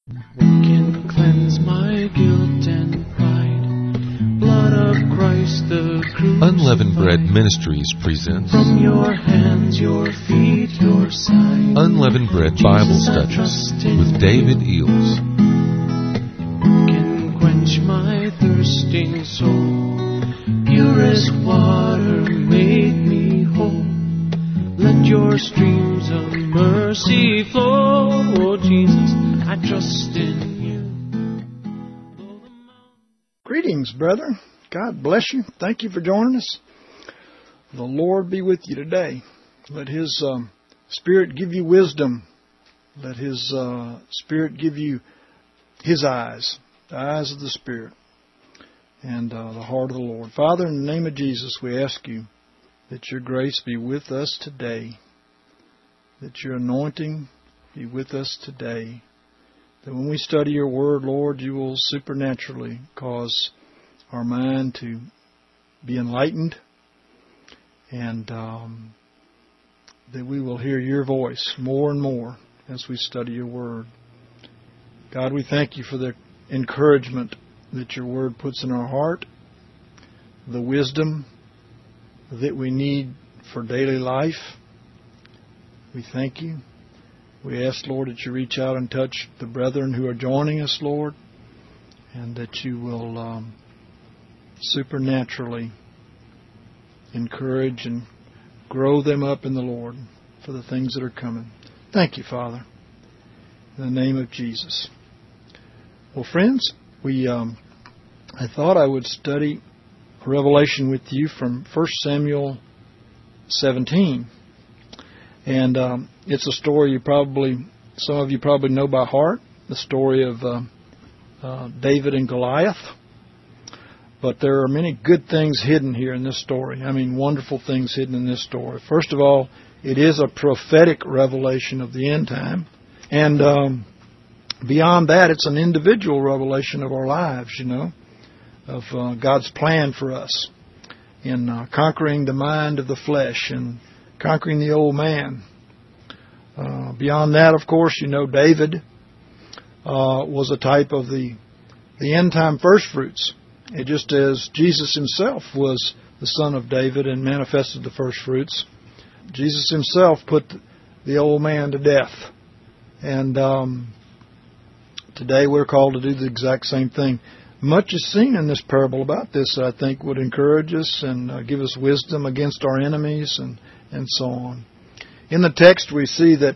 What can cleanse my guilt and pride? Blood of Christ the crucified. Unleavened Bread Ministries presents From your hands, your feet, your side. Unleavened Bread Bible Studies with David Eels. What can quench my thirsting soul? Purest water make me whole. Let your streams of mercy flow. Oh Jesus, I trust in you. Greetings, brethren. God bless you. Thank you for joining us. The Lord be with you today. Let His Spirit give you wisdom. Let His Spirit give you His eyes, the eyes of the Spirit, and the heart of the Lord. Father, in the name of Jesus, we ask you that your grace be with us today, that your anointing be with us today, that when we study your word, Lord, you will supernaturally cause our mind to be enlightened, and that we will hear your voice more and more as we study your word. God, we thank you for the encouragement that your word puts in our heart, the wisdom that we need for daily life. We thank you. We ask, Lord, that you reach out and touch the brethren who are joining us, Lord, and that you will supernaturally encourage and grow them up in the Lord for the things that are coming. Thank you, Father, in the name of Jesus. Well, friends, I thought I would study Revelation with you from 1 Samuel 17. And it's a story some of you probably know by heart, the story of David and Goliath. But there are many good things hidden here in this story. I mean, wonderful things hidden in this story. First of all, it is a prophetic revelation of the end time. And beyond that, it's an individual revelation of our lives, of God's plan for us in conquering the mind of the flesh and conquering the old man. Beyond that, of course, David was a type of the end-time firstfruits. Just as Jesus himself was the son of David and manifested the firstfruits, Jesus himself put the old man to death. And today we're called to do the exact same thing. Much is seen in this parable about this that I think would encourage us and give us wisdom against our enemies and so on. In the text we see that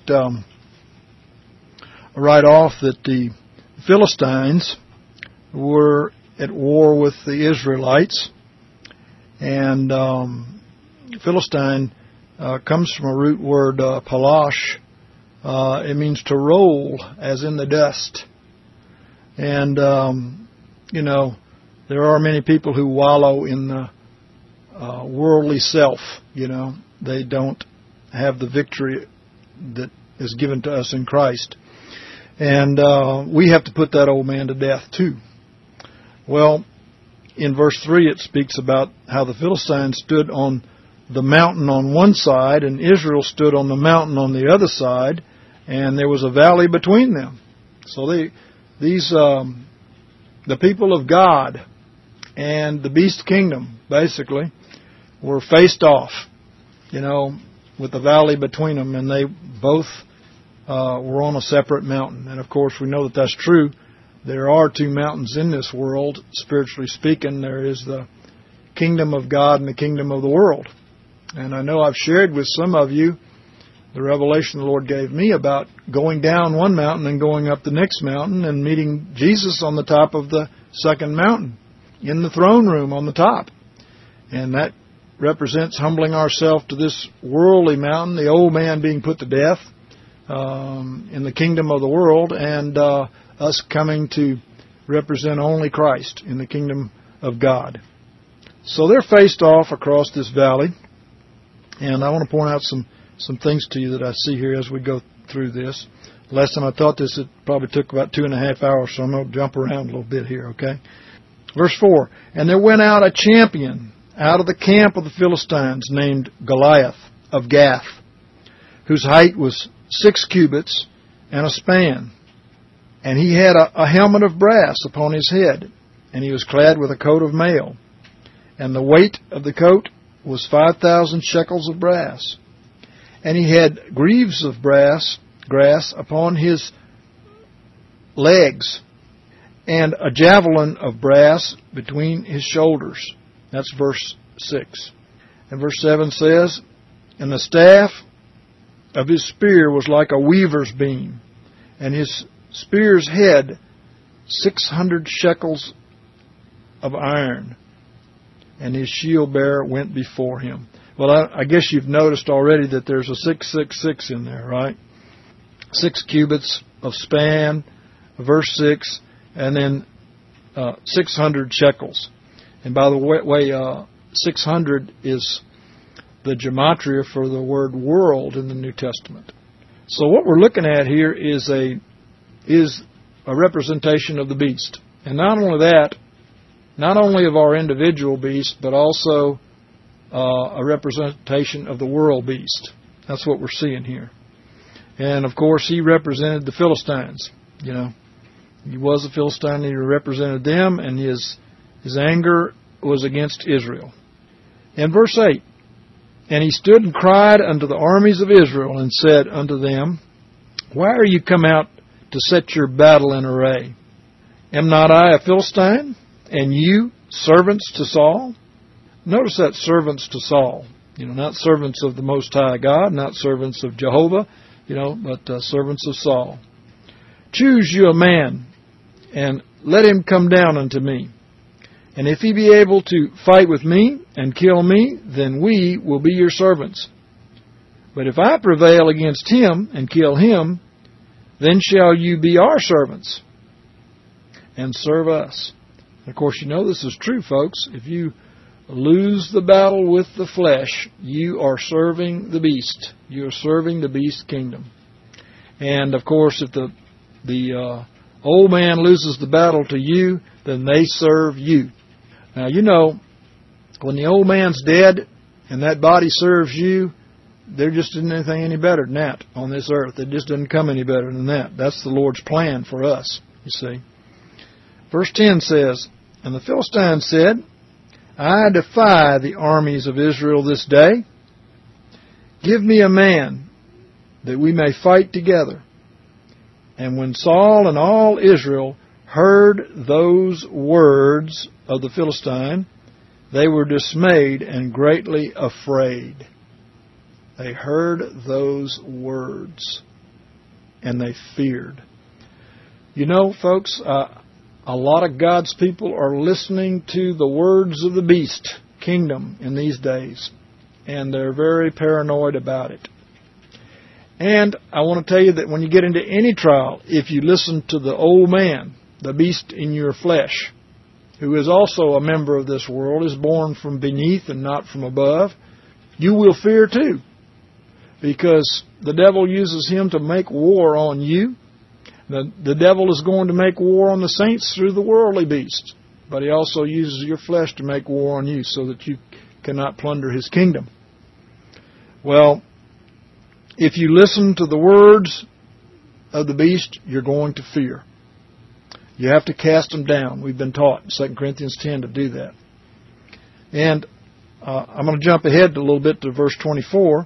right off that the Philistines were at war with the Israelites. And Philistine comes from a root word, palash. It means to roll, as in the dust. And there are many people who wallow in the worldly self. They don't have the victory that is given to us in Christ. And we have to put that old man to death too. Well, in verse 3 it speaks about how the Philistines stood on the mountain on one side and Israel stood on the mountain on the other side, and there was a valley between them. So the people of God and the beast kingdom, basically, were faced off, with the valley between them, and they both were on a separate mountain. And of course, we know that that's true. There are two mountains in this world, spiritually speaking. There is the kingdom of God and the kingdom of the world. And I know I've shared with some of you the revelation the Lord gave me about going down one mountain and going up the next mountain and meeting Jesus on the top of the second mountain, in the throne room on the top. And that represents humbling ourselves to this worldly mountain, the old man being put to death in the kingdom of the world, and us coming to represent only Christ in the kingdom of God. So they're faced off across this valley, and I want to point out some things to you that I see here as we go through this. Last time I taught this, it probably took about 2.5 hours, so I'm going to jump around a little bit here, okay? Verse 4, and there went out a champion out of the camp of the Philistines named Goliath of Gath, whose height was 6 cubits and a span. And he had a helmet of brass upon his head, and he was clad with a coat of mail. And the weight of the coat was 5,000 shekels of brass. And he had greaves of grass upon his legs, and a javelin of brass between his shoulders. That's verse 6. And verse 7 says, and the staff of his spear was like a weaver's beam, and his spear's head 600 shekels of iron, and his shield bearer went before him. Well, I guess you've noticed already that there's a 666 in there, right? 6 cubits of span, verse 6, and then 600 shekels. And by the way, 600 is the gematria for the word world in the New Testament. So what we're looking at here is a representation of the beast. And not only that, not only of our individual beast, but also a representation of the world beast. That's what we're seeing here. And of course, he represented the Philistines. You know, he was a Philistine, he represented them, and his anger was against Israel. In verse 8, and he stood and cried unto the armies of Israel, and said unto them, why are you come out to set your battle in array? Am not I a Philistine, and you servants to Saul? Notice that, servants to Saul. You know, not servants of the Most High God, not servants of Jehovah, but servants of Saul. Choose you a man, and let him come down unto me. And if he be able to fight with me and kill me, then we will be your servants. But if I prevail against him and kill him, then shall you be our servants and serve us. And of course, you know this is true, folks. If you lose the battle with the flesh, you are serving the beast. You are serving the beast kingdom. And of course, if the old man loses the battle to you, then they serve you. Now, you know, when the old man's dead and that body serves you, there just isn't anything any better than that on this earth. It just doesn't come any better than that. That's the Lord's plan for us, you see. Verse 10 says, and the Philistines said, I defy the armies of Israel this day. Give me a man that we may fight together. And when Saul and all Israel heard those words of the Philistine, they were dismayed and greatly afraid. They heard those words and they feared. You know, folks, a lot of God's people are listening to the words of the beast kingdom in these days, and they're very paranoid about it. And I want to tell you that when you get into any trial, if you listen to the old man, the beast in your flesh, who is also a member of this world, is born from beneath and not from above, you will fear too. Because the devil uses him to make war on you. The devil is going to make war on the saints through the worldly beast. But he also uses your flesh to make war on you so that you cannot plunder his kingdom. Well, if you listen to the words of the beast, you're going to fear. You have to cast them down. We've been taught in 2 Corinthians 10 to do that. And I'm going to jump ahead a little bit to verse 24.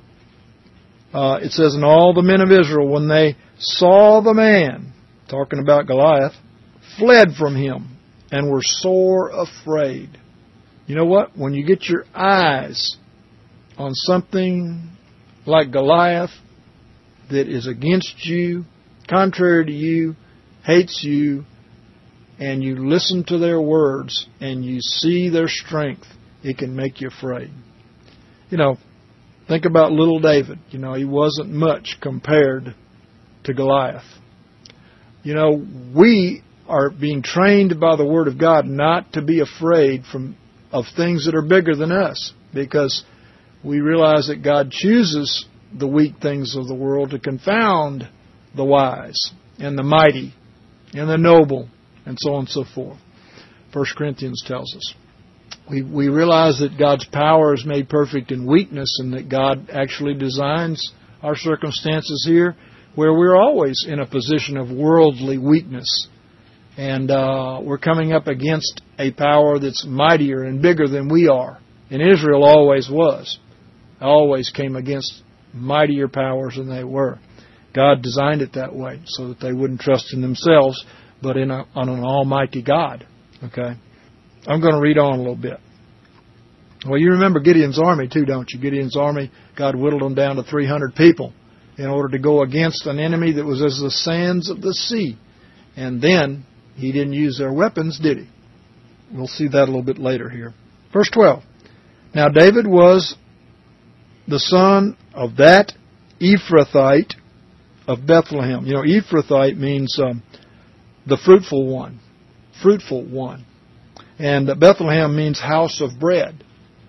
It says, and all the men of Israel, when they saw the man, talking about Goliath, fled from him and were sore afraid. You know what? When you get your eyes on something like Goliath that is against you, contrary to you, hates you, and you listen to their words and you see their strength, it can make you afraid. You know, think about little David. You know, he wasn't much compared to Goliath. You know, we are being trained by the Word of God not to be afraid of things that are bigger than us, because we realize that God chooses the weak things of the world to confound the wise and the mighty and the noble and so on and so forth. 1 Corinthians tells us. We realize that God's power is made perfect in weakness, and that God actually designs our circumstances here where we're always in a position of worldly weakness. And we're coming up against a power that's mightier and bigger than we are. And Israel always was. Always came against mightier powers than they were. God designed it that way so that they wouldn't trust in themselves, but on an almighty God. Okay? I'm going to read on a little bit. Well, you remember Gideon's army too, don't you? Gideon's army, God whittled them down to 300 people in order to go against an enemy that was as the sands of the sea. And then he didn't use their weapons, did he? We'll see that a little bit later here. Verse 12. Now David was the son of that Ephrathite of Bethlehem. You know, Ephrathite means the fruitful one. Fruitful one. And Bethlehem means house of bread.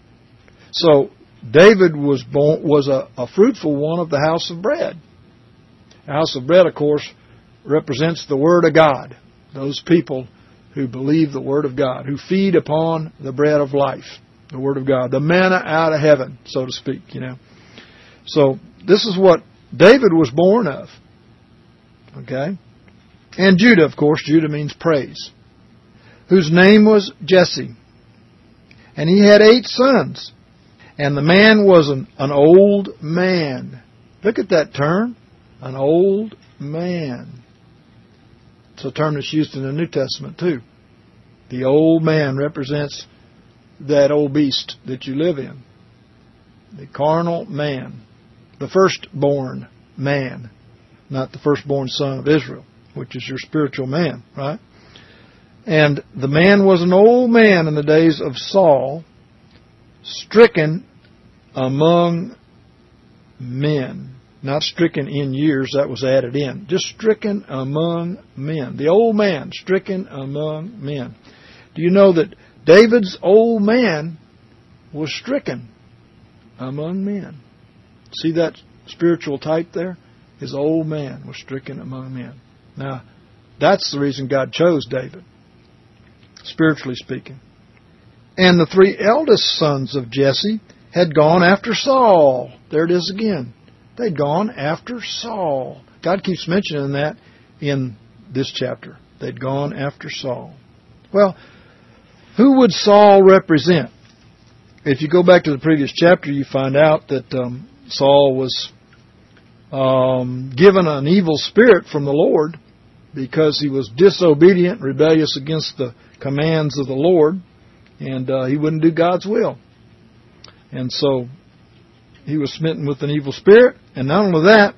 So David was a fruitful one of the house of bread. The house of bread, of course, represents the Word of God. Those people who believe the Word of God, who feed upon the bread of life, the Word of God, the manna out of heaven, so to speak, you know. So this is what David was born of. Okay? And Judah, of course, Judah means praise, whose name was Jesse. And he had 8 sons. And the man was an old man. Look at that term, an old man. It's a term that's used in the New Testament too. The old man represents that old beast that you live in. The carnal man. The firstborn man. Not the firstborn son of Israel, which is your spiritual man, right? And the man was an old man in the days of Saul, stricken among men. Not stricken in years, that was added in. Just stricken among men. The old man, stricken among men. Do you know that David's old man was stricken among men? See that spiritual type there? His old man was stricken among men. Now, that's the reason God chose David, spiritually speaking. And the 3 eldest sons of Jesse had gone after Saul. There it is again. They'd gone after Saul. God keeps mentioning that in this chapter. They'd gone after Saul. Well, who would Saul represent? If you go back to the previous chapter, you find out that Saul was given an evil spirit from the Lord because he was disobedient, rebellious against the commands of the Lord, and he wouldn't do God's will. And so he was smitten with an evil spirit. And not only that,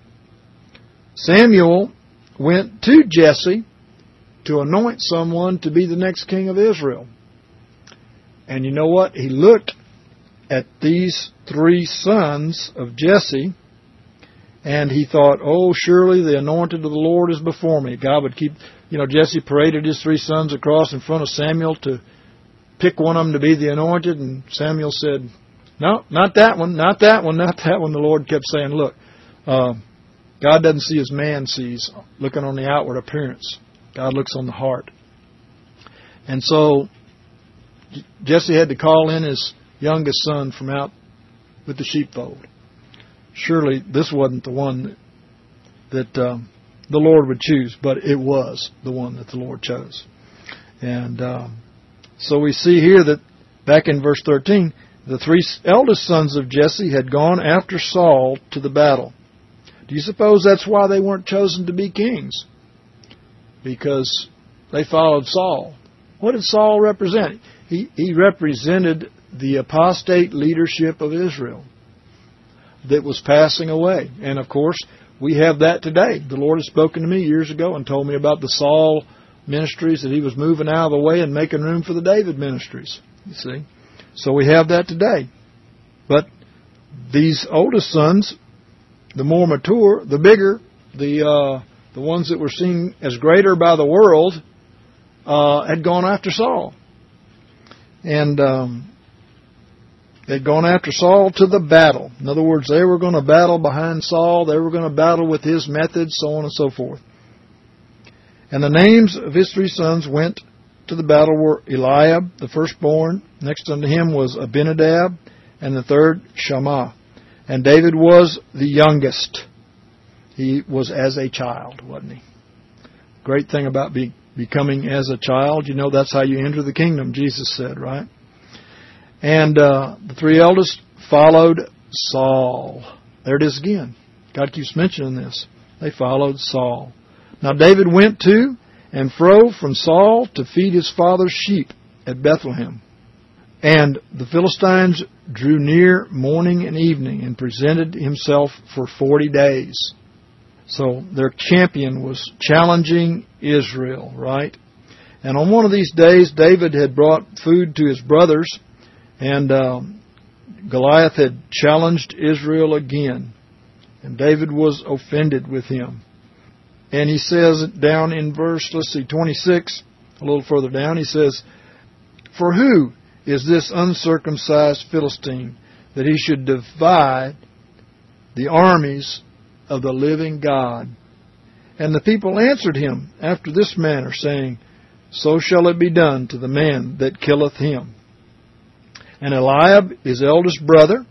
Samuel went to Jesse to anoint someone to be the next king of Israel. And you know what? He looked at these 3 sons of Jesse, and he thought, oh, surely the anointed of the Lord is before me. God would keep, Jesse paraded his 3 sons across in front of Samuel to pick one of them to be the anointed, and Samuel said, no, not that one, not that one, not that one. The Lord kept saying, look, God doesn't see as man sees, looking on the outward appearance. God looks on the heart. And so Jesse had to call in his youngest son from out with the sheepfold. Surely this wasn't the one that the Lord would choose, but it was the one that the Lord chose. And so we see here that back in verse 13, the 3 eldest sons of Jesse had gone after Saul to the battle. Do you suppose that's why they weren't chosen to be kings? Because they followed Saul. What did Saul represent? He represented the apostate leadership of Israel that was passing away. And of course, we have that today. The Lord has spoken to me years ago and told me about the Saul ministries, that he was moving out of the way and making room for the David ministries. You see? So we have that today. But these oldest sons, the more mature, the bigger, the ones that were seen as greater by the world, had gone after Saul. And they'd gone after Saul to the battle. In other words, they were going to battle behind Saul. They were going to battle with his methods, so on and so forth. And the names of his 3 sons went to the battle were Eliab, the firstborn. Next unto him was Abinadab, and the third Shammah. And David was the youngest. He was as a child, wasn't he? Great thing about becoming as a child, you know, that's how you enter the kingdom, Jesus said, right? And the three eldest followed Saul. There it is again. God keeps mentioning this. They followed Saul. Now David went to and fro from Saul to feed his father's sheep at Bethlehem. And the Philistines drew near morning and evening and presented himself for 40 days. So their champion was challenging Israel, right? And on one of these days, David had brought food to his brothers, and Goliath had challenged Israel again. And David was offended with him. And he says down in verse, 26, a little further down, he says, "For who is this uncircumcised Philistine that he should divide the armies of the living God?" And the people answered him after this manner, saying, "So shall it be done to the man that killeth him." And Eliab, his eldest brother,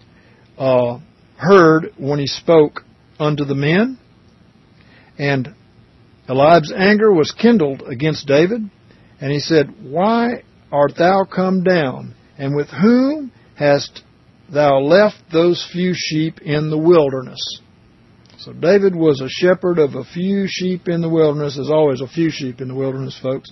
heard when he spoke unto the men. And Eliab's anger was kindled against David. And he said, "Why art thou come down? And with whom hast thou left those few sheep in the wilderness?" So David was a shepherd of a few sheep in the wilderness. There's always a few sheep in the wilderness, folks.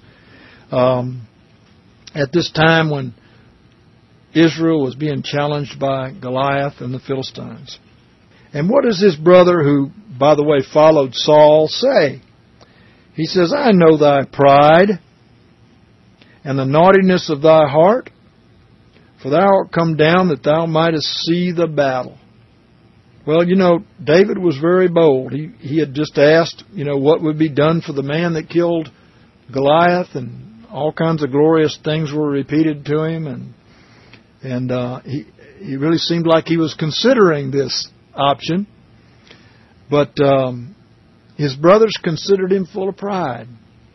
At this time when Israel was being challenged by Goliath and the Philistines. And what does his brother, who, by the way, followed Saul, say? He says, "I know thy pride and the naughtiness of thy heart, for thou art come down that thou mightest see the battle." Well, you know, David was very bold. He had just asked, you know, what would be done for the man that killed Goliath, and all kinds of glorious things were repeated to him, and he really seemed like he was considering this option. But his brothers considered him full of pride.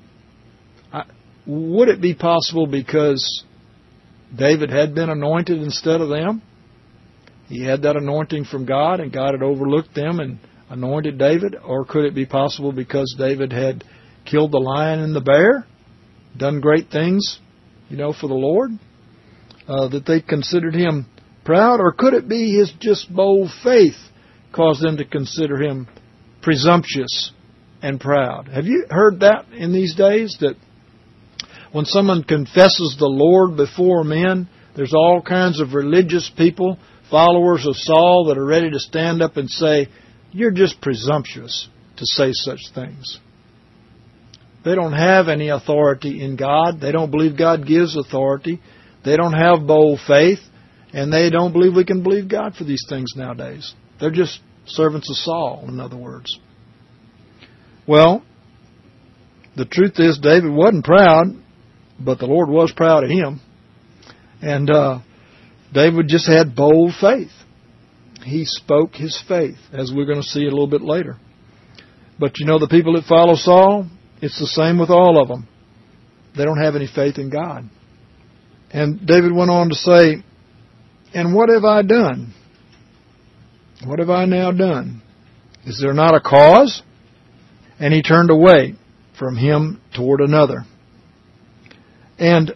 Would it be possible because David had been anointed instead of them? He had that anointing from God, and God had overlooked them and anointed David? Or could it be possible because David had killed the lion and the bear, done great things, you know, for the Lord, that they considered him proud? Or could it be his just bold faith caused them to consider him presumptuous and proud? Have you heard that in these days, that when someone confesses the Lord before men, there's all kinds of religious people, followers of Saul, that are ready to stand up and say, "You're just presumptuous to say such things." They don't have any authority in God. They don't believe God gives authority. They don't have bold faith, and they don't believe we can believe God for these things nowadays. They're just servants of Saul, in other words. Well, the truth is David wasn't proud, but the Lord was proud of him. And David just had bold faith. He spoke his faith, as we're going to see a little bit later. But you know, the people that follow Saul, it's the same with all of them. They don't have any faith in God. And David went on to say, "And what have I done? What have I now done? Is there not a cause?" And he turned away from him toward another. And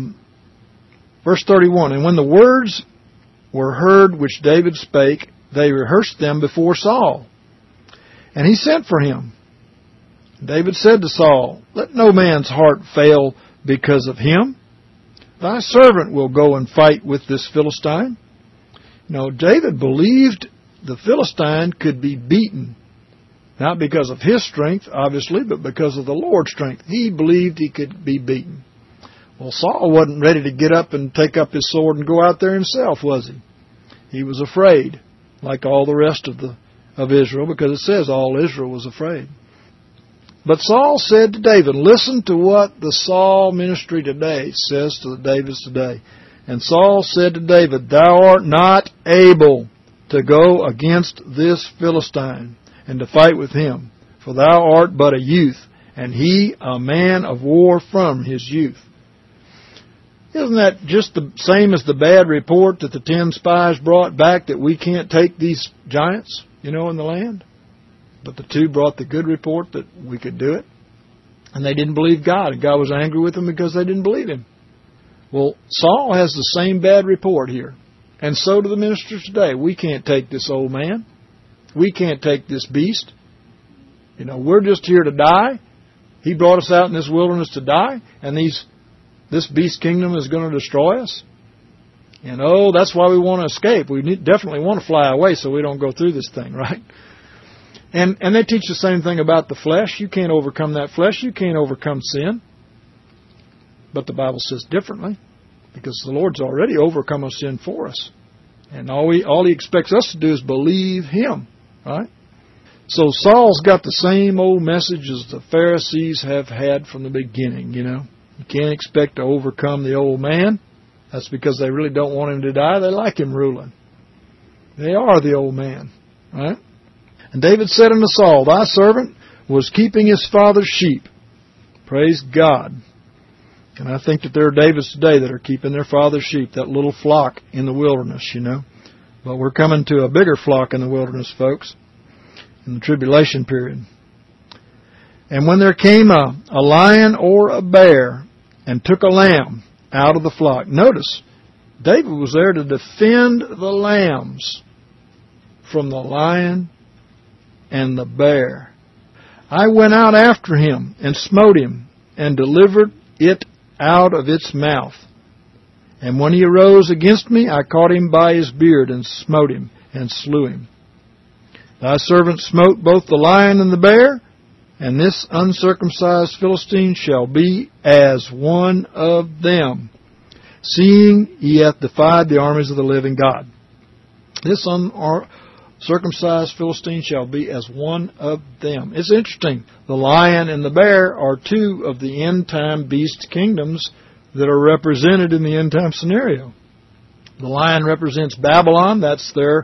verse 31, "And when the words were heard which David spake, they rehearsed them before Saul. And he sent for him. David said to Saul, Let no man's heart fail because of him. Thy servant will go and fight with this Philistine." No, David believed the Philistine could be beaten. Not because of his strength, obviously, but because of the Lord's strength. He believed he could be beaten. Well, Saul wasn't ready to get up and take up his sword and go out there himself, was he? He was afraid, like all the rest of Israel, because it says all Israel was afraid. But Saul said to David, listen to what the Saul ministry today says to the Davids today. And Saul said to David, Thou art not able to go against this Philistine and to fight with him, for thou art but a youth, and he a man of war from his youth. Isn't that just the same as the bad report that the 10 spies brought back that we can't take these giants, in the land? But the two brought the good report that we could do it. And they didn't believe God. And God was angry with them because they didn't believe Him. Well, Saul has the same bad report here. And so do the ministers today. We can't take this old man. We can't take this beast. You know, we're just here to die. He brought us out in this wilderness to die. And this beast kingdom is going to destroy us. And that's why we want to escape. We definitely want to fly away so we don't go through this thing, right? And they teach the same thing about the flesh. You can't overcome that flesh. You can't overcome sin. But the Bible says differently, because the Lord's already overcome our sin for us. And all He expects us to do is believe Him, right? So Saul's got the same old message as the Pharisees have had from the beginning, you know. You can't expect to overcome the old man. That's because they really don't want him to die. They like him ruling. They are the old man, right? And David said unto Saul, Thy servant was keeping his father's sheep. Praise God. And I think that there are Davids today that are keeping their father's sheep, that little flock in the wilderness, you know. But we're coming to a bigger flock in the wilderness, folks, in the tribulation period. And when there came a lion or a bear and took a lamb out of the flock. Notice, David was there to defend the lambs from the lion and the bear. I went out after him and smote him and delivered it out of its mouth. And when he arose against me, I caught him by his beard and smote him and slew him. Thy servant smote both the lion and the bear, and this uncircumcised Philistine shall be as one of them, seeing he hath defied the armies of the living God. This uncircumcised Philistine shall be as one of them. It's interesting. The lion and the bear are two of the end-time beast kingdoms that are represented in the end-time scenario. The lion represents Babylon. That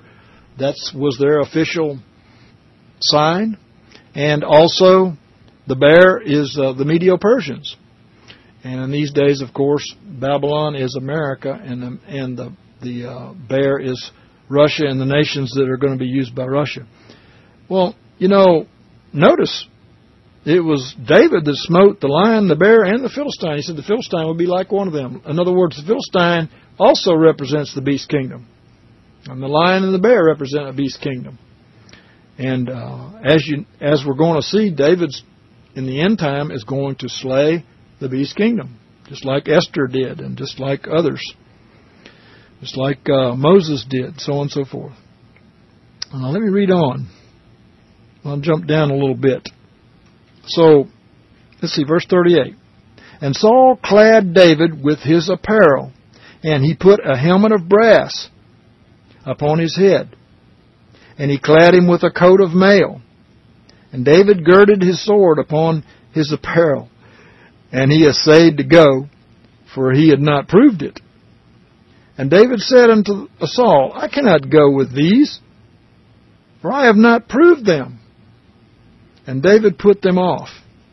was their official sign. And also, the bear is the Medo-Persians. And in these days, of course, Babylon is America, and the bear is Russia and the nations that are going to be used by Russia. Well, you know, notice it was David that smote the lion, the bear, and the Philistine. He said the Philistine would be like one of them. In other words, the Philistine also represents the beast kingdom. And the lion and the bear represent a beast kingdom. And as we're going to see, David's in the end time is going to slay the beast kingdom, just like Esther did, and just like others, just like Moses did, so on and so forth. Now let me read on. I'll jump down a little bit. So let's see, verse 38. And Saul clad David with his apparel, and he put a helmet of brass upon his head. And he clad him with a coat of mail. And David girded his sword upon his apparel. And he essayed to go, for he had not proved it. And David said unto Saul, I cannot go with these, for I have not proved them. And David put them off.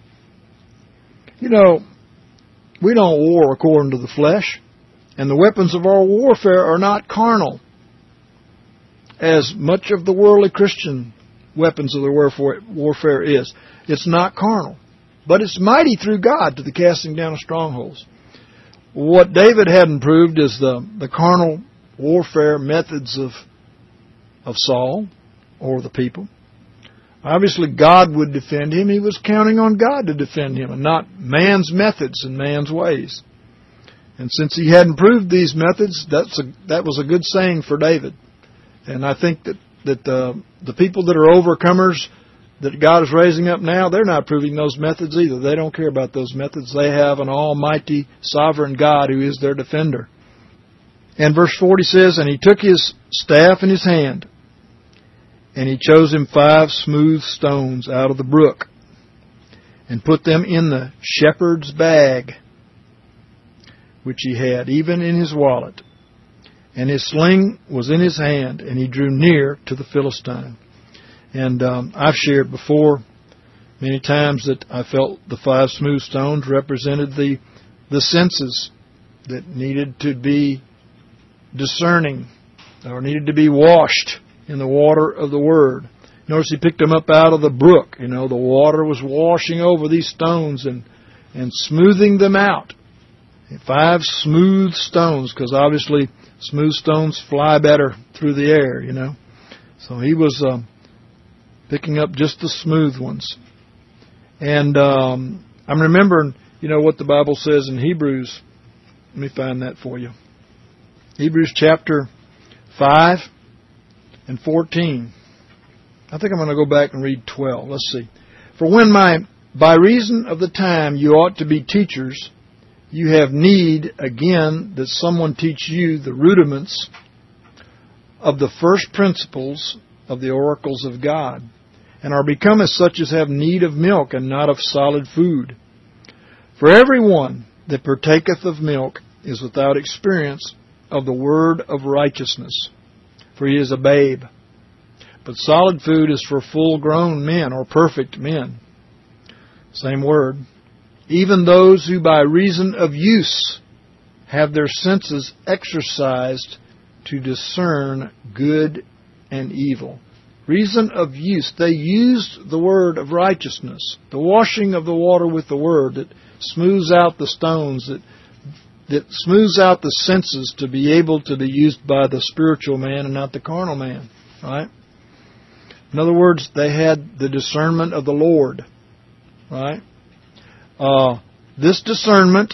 You know, we don't war according to the flesh. And the weapons of our warfare are not carnal, as much of the worldly Christian weapons of the warfare is. It's not carnal, but it's mighty through God to the casting down of strongholds. What David hadn't proved is the carnal warfare methods of Saul or the people. Obviously, God would defend him. He was counting on God to defend him and not man's methods and man's ways. And since he hadn't proved these methods, that was a good saying for David. And I think that the people that are overcomers that God is raising up now, they're not proving those methods either. They don't care about those methods. They have an almighty, sovereign God who is their defender. And verse 40 says, And he took his staff in his hand, and he chose him 5 smooth stones out of the brook, and put them in the shepherd's bag, which he had, even in his wallet. And his sling was in his hand, and he drew near to the Philistine. And I've shared before many times that I felt the 5 smooth stones represented the senses that needed to be discerning or needed to be washed in the water of the Word. Notice he picked them up out of the brook. The water was washing over these stones and smoothing them out. 5 smooth stones, because obviously smooth stones fly better through the air, So he was picking up just the smooth ones. And I'm remembering, what the Bible says in Hebrews. Let me find that for you. Hebrews chapter 5 and 14. I think I'm going to go back and read 12. Let's see. For when by reason of the time you ought to be teachers, you have need again that someone teach you the rudiments of the first principles of the oracles of God, and are become as such as have need of milk and not of solid food. For everyone that partaketh of milk is without experience of the word of righteousness, for he is a babe. But solid food is for full-grown men or perfect men. Same word. Even those who by reason of use have their senses exercised to discern good and evil. Reason of use. They used the word of righteousness, the washing of the water with the word that smooths out the stones, that smooths out the senses to be able to be used by the spiritual man and not the carnal man. Right? In other words, they had the discernment of the Lord. Right? This discernment,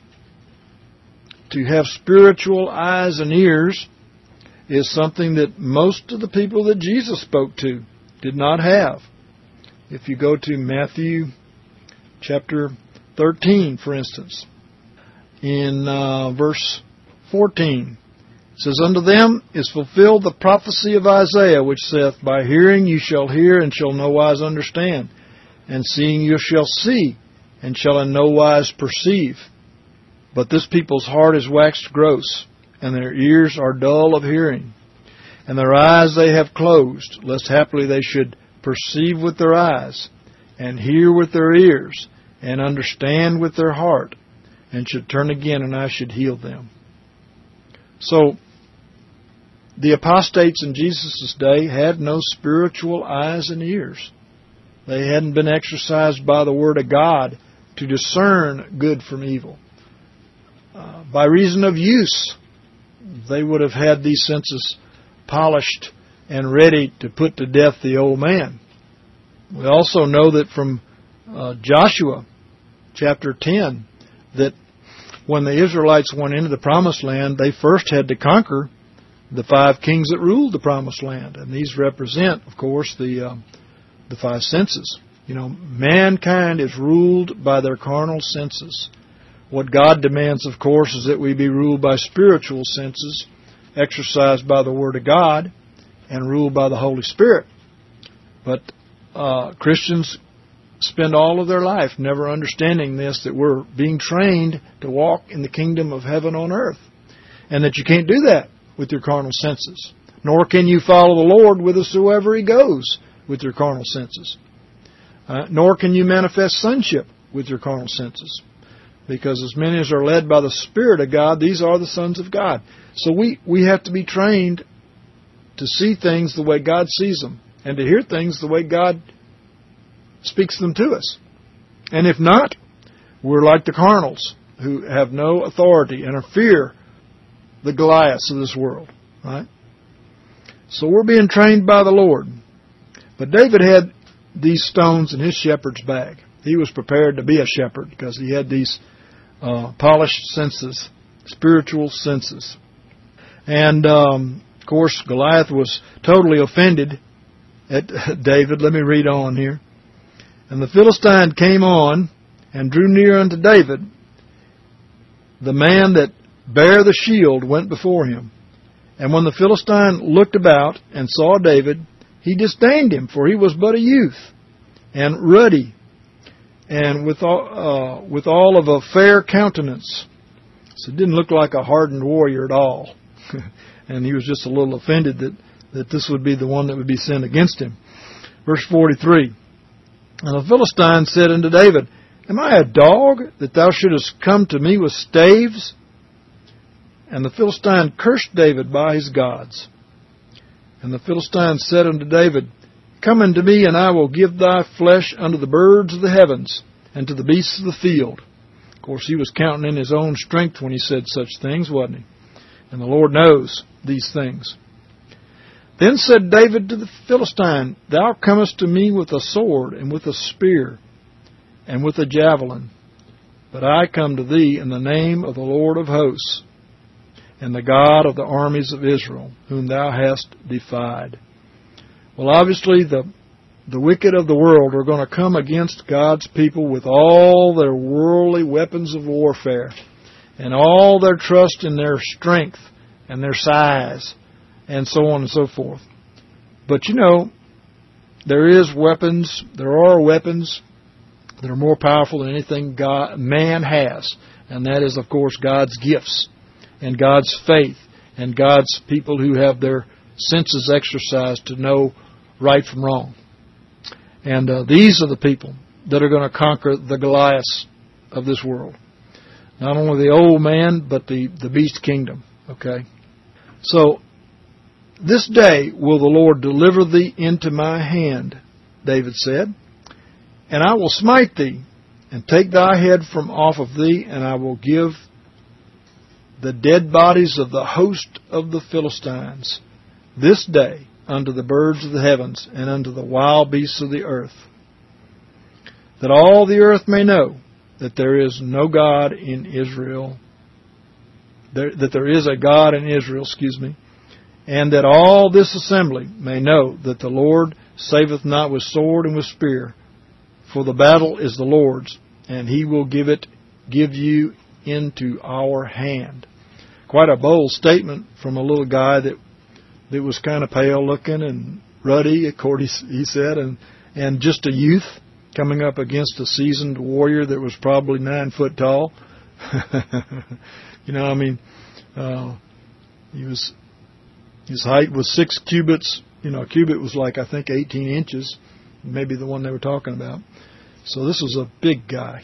to have spiritual eyes and ears, is something that most of the people that Jesus spoke to did not have. If you go to Matthew chapter 13, for instance, in verse 14, it says, Unto them is fulfilled the prophecy of Isaiah, which saith, By hearing you shall hear, and shall no wise understand, and seeing you shall see, and shall in no wise perceive. But this people's heart is waxed gross, and their ears are dull of hearing, and their eyes they have closed, lest haply they should perceive with their eyes, and hear with their ears, and understand with their heart, and should turn again, and I should heal them. So, the apostates in Jesus' day had no spiritual eyes and ears. They hadn't been exercised by the Word of God to discern good from evil. By reason of use, they would have had these senses polished and ready to put to death the old man. We also know that from Joshua chapter 10 that when the Israelites went into the Promised Land, they first had to conquer the 5 kings that ruled the Promised Land. And these represent, of course, the 5 senses. Mankind is ruled by their carnal senses. What God demands, of course, is that we be ruled by spiritual senses, exercised by the Word of God, and ruled by the Holy Spirit. But Christians spend all of their life never understanding this, that we're being trained to walk in the kingdom of heaven on earth, and that you can't do that with your carnal senses. Nor can you follow the Lord whithersoever He goes with your carnal senses. Nor can you manifest sonship with your carnal senses. Because as many as are led by the Spirit of God, these are the sons of God. So we have to be trained to see things the way God sees them, and to hear things the way God speaks them to us. And if not, we're like the carnals, who have no authority and fear the Goliaths of this world. Right? So we're being trained by the Lord. But David had these stones in his shepherd's bag. He was prepared to be a shepherd because he had these polished senses, spiritual senses. And, of course, Goliath was totally offended at David. Let me read on here. And the Philistine came on and drew near unto David. The man that bare the shield went before him. And when the Philistine looked about and saw David, he disdained him, for he was but a youth, and ruddy, and with all of a fair countenance. So it didn't look like a hardened warrior at all. And he was just a little offended that this would be the one that would be sent against him. Verse 43. And the Philistine said unto David, Am I a dog, that thou shouldest come to me with staves? And the Philistine cursed David by his gods. And the Philistine said unto David, Come unto me, and I will give thy flesh unto the birds of the heavens, and to the beasts of the field. Of course, he was counting in his own strength when he said such things, wasn't he? And the Lord knows these things. Then said David to the Philistine, Thou comest to me with a sword, and with a spear, and with a javelin. But I come to thee in the name of the Lord of hosts, and the God of the armies of Israel, whom thou hast defied. Well, obviously, the wicked of the world are going to come against God's people with all their worldly weapons of warfare, and all their trust in their strength and their size, and so on and so forth. But you know, there are weapons that are more powerful than anything man has. And that is, of course, God's gifts, and God's faith, and God's people who have their senses exercised to know right from wrong. And these are the people that are going to conquer the Goliaths of this world. Not only the old man, but the beast kingdom. Okay? So, this day will the Lord deliver thee into my hand, David said, and I will smite thee, and take thy head from off of thee, and I will give the dead bodies of the host of the Philistines this day unto the birds of the heavens, and unto the wild beasts of the earth, that all the earth may know that there is no God in Israel, that there is a God in Israel, and that all this assembly may know that the Lord saveth not with sword and with spear, for the battle is the Lord's, and he will give you into our hand. Quite a bold statement from a little guy that was kind of pale looking and ruddy, according he said, and just a youth coming up against a seasoned warrior that was probably 9 foot tall. His height was 6 cubits. A cubit was like, I think, 18 inches, maybe the one they were talking about. So this was a big guy,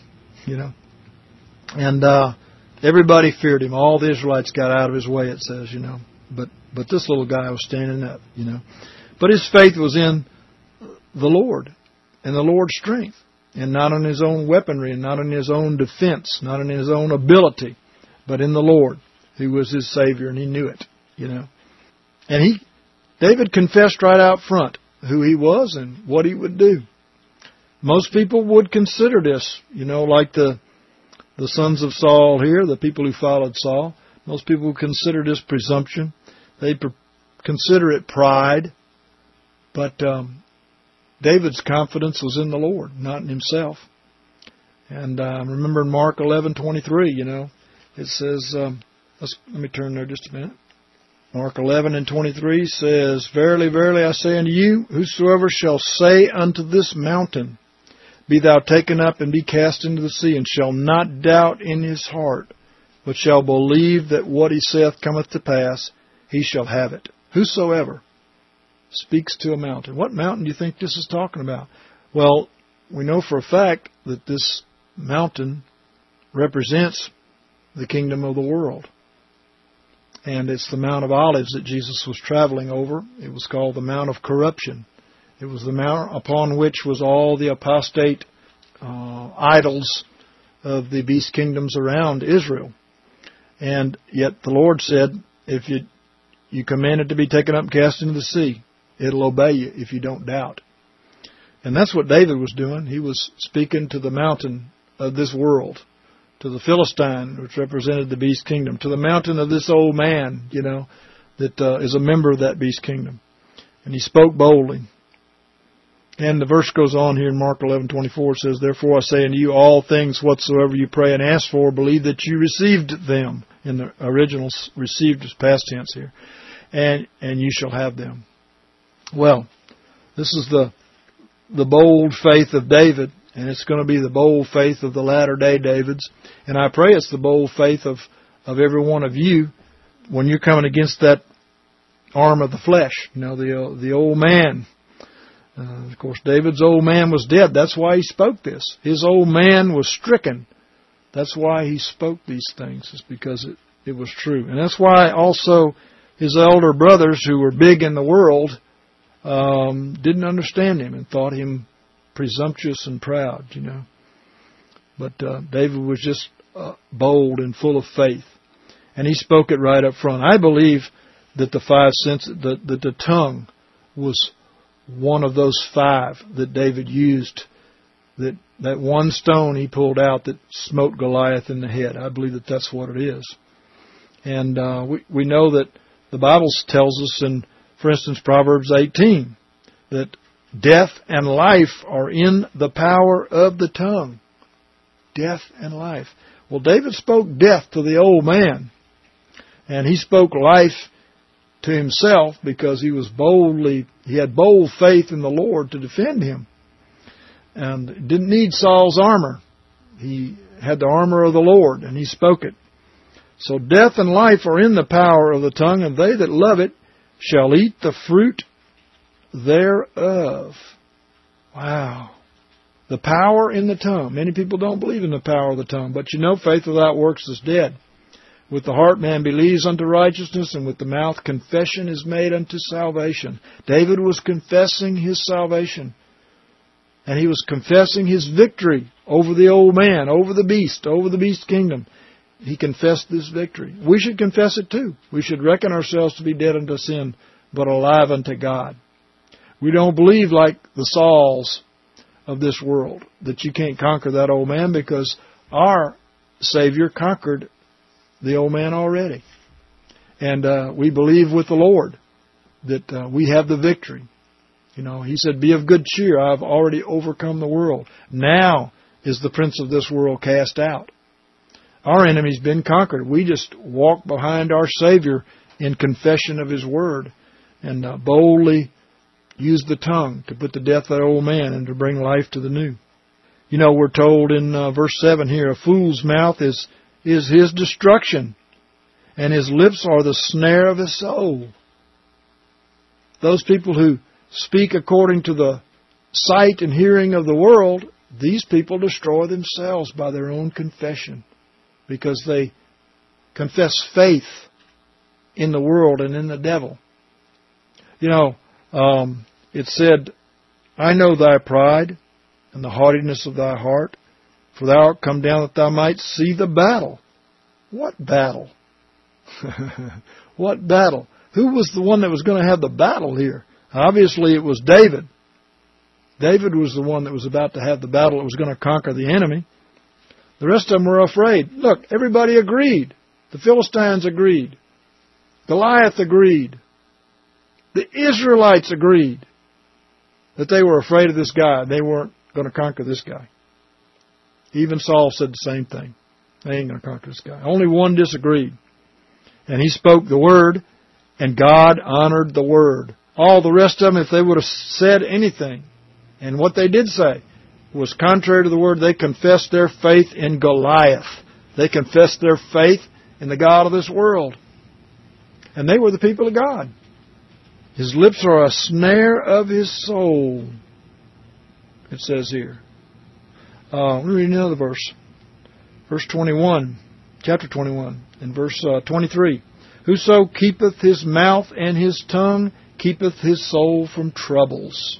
And everybody feared him. All the Israelites got out of his way, it says, But this little guy was standing up, But his faith was in the Lord and the Lord's strength, and not in his own weaponry, and not in his own defense, not in his own ability, but in the Lord, who was his Savior, and he knew it, And David confessed right out front who he was and what he would do. Most people would consider this, like the sons of Saul here, the people who followed Saul. Most people would consider this presumption. They consider it pride. But David's confidence was in the Lord, not in himself. And remember in Mark 11:23, it says, let me turn there just a minute. Mark 11:23 says, Verily, verily, I say unto you, whosoever shall say unto this mountain, Be thou taken up and be cast into the sea, and shall not doubt in his heart, but shall believe that what he saith cometh to pass, he shall have it. Whosoever speaks to a mountain. What mountain do you think this is talking about? Well, we know for a fact that this mountain represents the kingdom of the world. And it's the Mount of Olives that Jesus was traveling over. It was called the Mount of Corruption. It was the mount upon which was all the apostate idols of the beast kingdoms around Israel. And yet the Lord said, if you command it to be taken up and cast into the sea, it'll obey you if you don't doubt. And that's what David was doing. He was speaking to the mountain of this world, to the Philistine, which represented the beast kingdom, to the mountain of this old man, that is a member of that beast kingdom. And he spoke boldly. And the verse goes on here in Mark 11:24. It says, Therefore I say unto you, all things whatsoever you pray and ask for, believe that you received them. In the original, received is past tense here. And you shall have them. Well, this is the bold faith of David, and it's going to be the bold faith of the latter-day Davids. And I pray it's the bold faith of every one of you when you're coming against that arm of the flesh, the old man. Of course, David's old man was dead. That's why he spoke this. His old man was stricken. That's why he spoke these things, is because it was true. And that's why also his elder brothers, who were big in the world, didn't understand him and thought him presumptuous and proud, But David was just bold and full of faith. And he spoke it right up front. I believe that the five senses, that the tongue was one of those five that David used. That one stone he pulled out that smote Goliath in the head. I believe that that's what it is. And we know that the Bible tells us in, for instance, Proverbs 18, that death and life are in the power of the tongue. Death and life. Well, David spoke death to the old man. And he spoke life to himself because he had bold faith in the Lord to defend him. And didn't need Saul's armor. He had the armor of the Lord, and he spoke it. So death and life are in the power of the tongue, and they that love it shall eat the fruit thereof. Wow. The power in the tongue. Many people don't believe in the power of the tongue, but faith without works is dead. With the heart man believes unto righteousness, and with the mouth confession is made unto salvation. David was confessing his salvation. And he was confessing his victory over the old man, over the beast kingdom. He confessed this victory. We should confess it too. We should reckon ourselves to be dead unto sin, but alive unto God. We don't believe like the Sauls of this world, that you can't conquer that old man, because our Savior conquered the old man already. And we believe with the Lord that we have the victory. He said, be of good cheer. I've already overcome the world. Now is the prince of this world cast out. Our enemy's been conquered. We just walk behind our Savior in confession of His Word and boldly use the tongue to put to death that old man and to bring life to the new. We're told in verse 7 here, a fool's mouth is his destruction, and his lips are the snare of his soul. Those people who speak according to the sight and hearing of the world, these people destroy themselves by their own confession, because they confess faith in the world and in the devil. It said, I know thy pride and the haughtiness of thy heart, for thou art come down that thou might see the battle. What battle? What battle? Who was the one that was going to have the battle here? Obviously, it was David. David was the one that was about to have the battle that was going to conquer the enemy. The rest of them were afraid. Look, everybody agreed. The Philistines agreed. Goliath agreed. The Israelites agreed that they were afraid of this guy. They weren't going to conquer this guy. Even Saul said the same thing. They ain't going to conquer this guy. Only one disagreed. And he spoke the word, and God honored the word. All the rest of them, if they would have said anything, and what they did say was contrary to the word, they confessed their faith in Goliath. They confessed their faith in the God of this world. And they were the people of God. His lips are a snare of his soul, it says here. Let me read another verse. Verse 21, chapter 21, and verse 23. Whoso keepeth his mouth and his tongue keepeth his soul from troubles.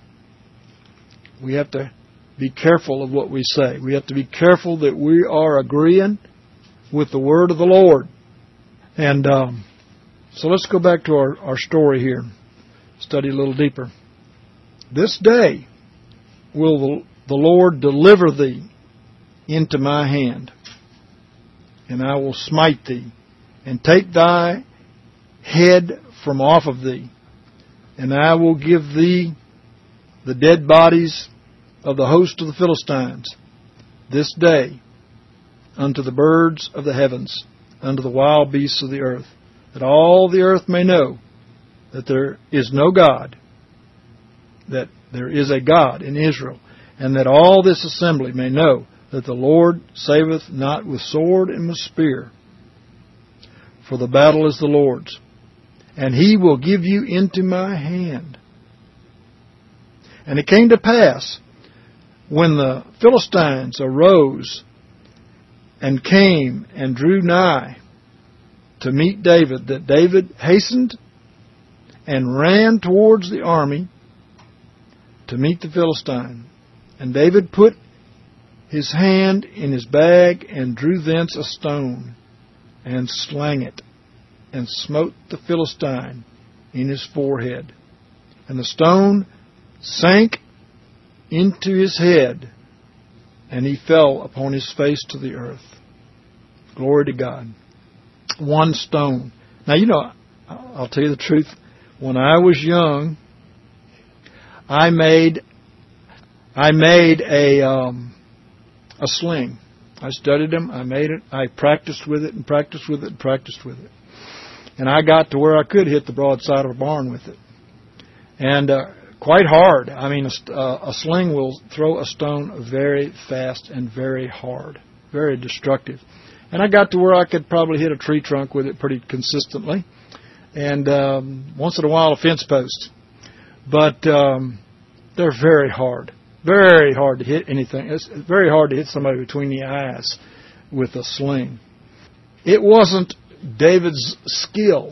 We have to be careful of what we say. We have to be careful that we are agreeing with the word of the Lord. And so let's go back to our story here. Study a little deeper. This day will the Lord deliver thee into my hand, and I will smite thee, and take thy head from off of thee, and I will give thee the dead bodies of the host of the Philistines this day unto the birds of the heavens, unto the wild beasts of the earth, that all the earth may know that there is no God, that there is a God in Israel, and that all this assembly may know that the Lord saveth not with sword and with spear, for the battle is the Lord's, and He will give you into my hand. And it came to pass, when the Philistines arose and came and drew nigh to meet David, that David hastened and ran towards the army to meet the Philistine. And David put his hand in his bag and drew thence a stone and slang it and smote the Philistine in his forehead. And the stone sank into his head, and he fell upon his face to the earth. Glory to God. One stone. Now, you know, I'll tell you the truth. When I was young, I made a sling. I studied them. I made it. I practiced with it and practiced with it and practiced with it. And I got to where I could hit the broadside of a barn with it. And quite hard. I mean, a sling will throw a stone very fast and very hard. Very destructive. And I got to where I could probably hit a tree trunk with it pretty consistently. And once in a while a fence post. But they're very hard. Very hard to hit anything. It's very hard to hit somebody between the eyes with a sling. It wasn't David's skill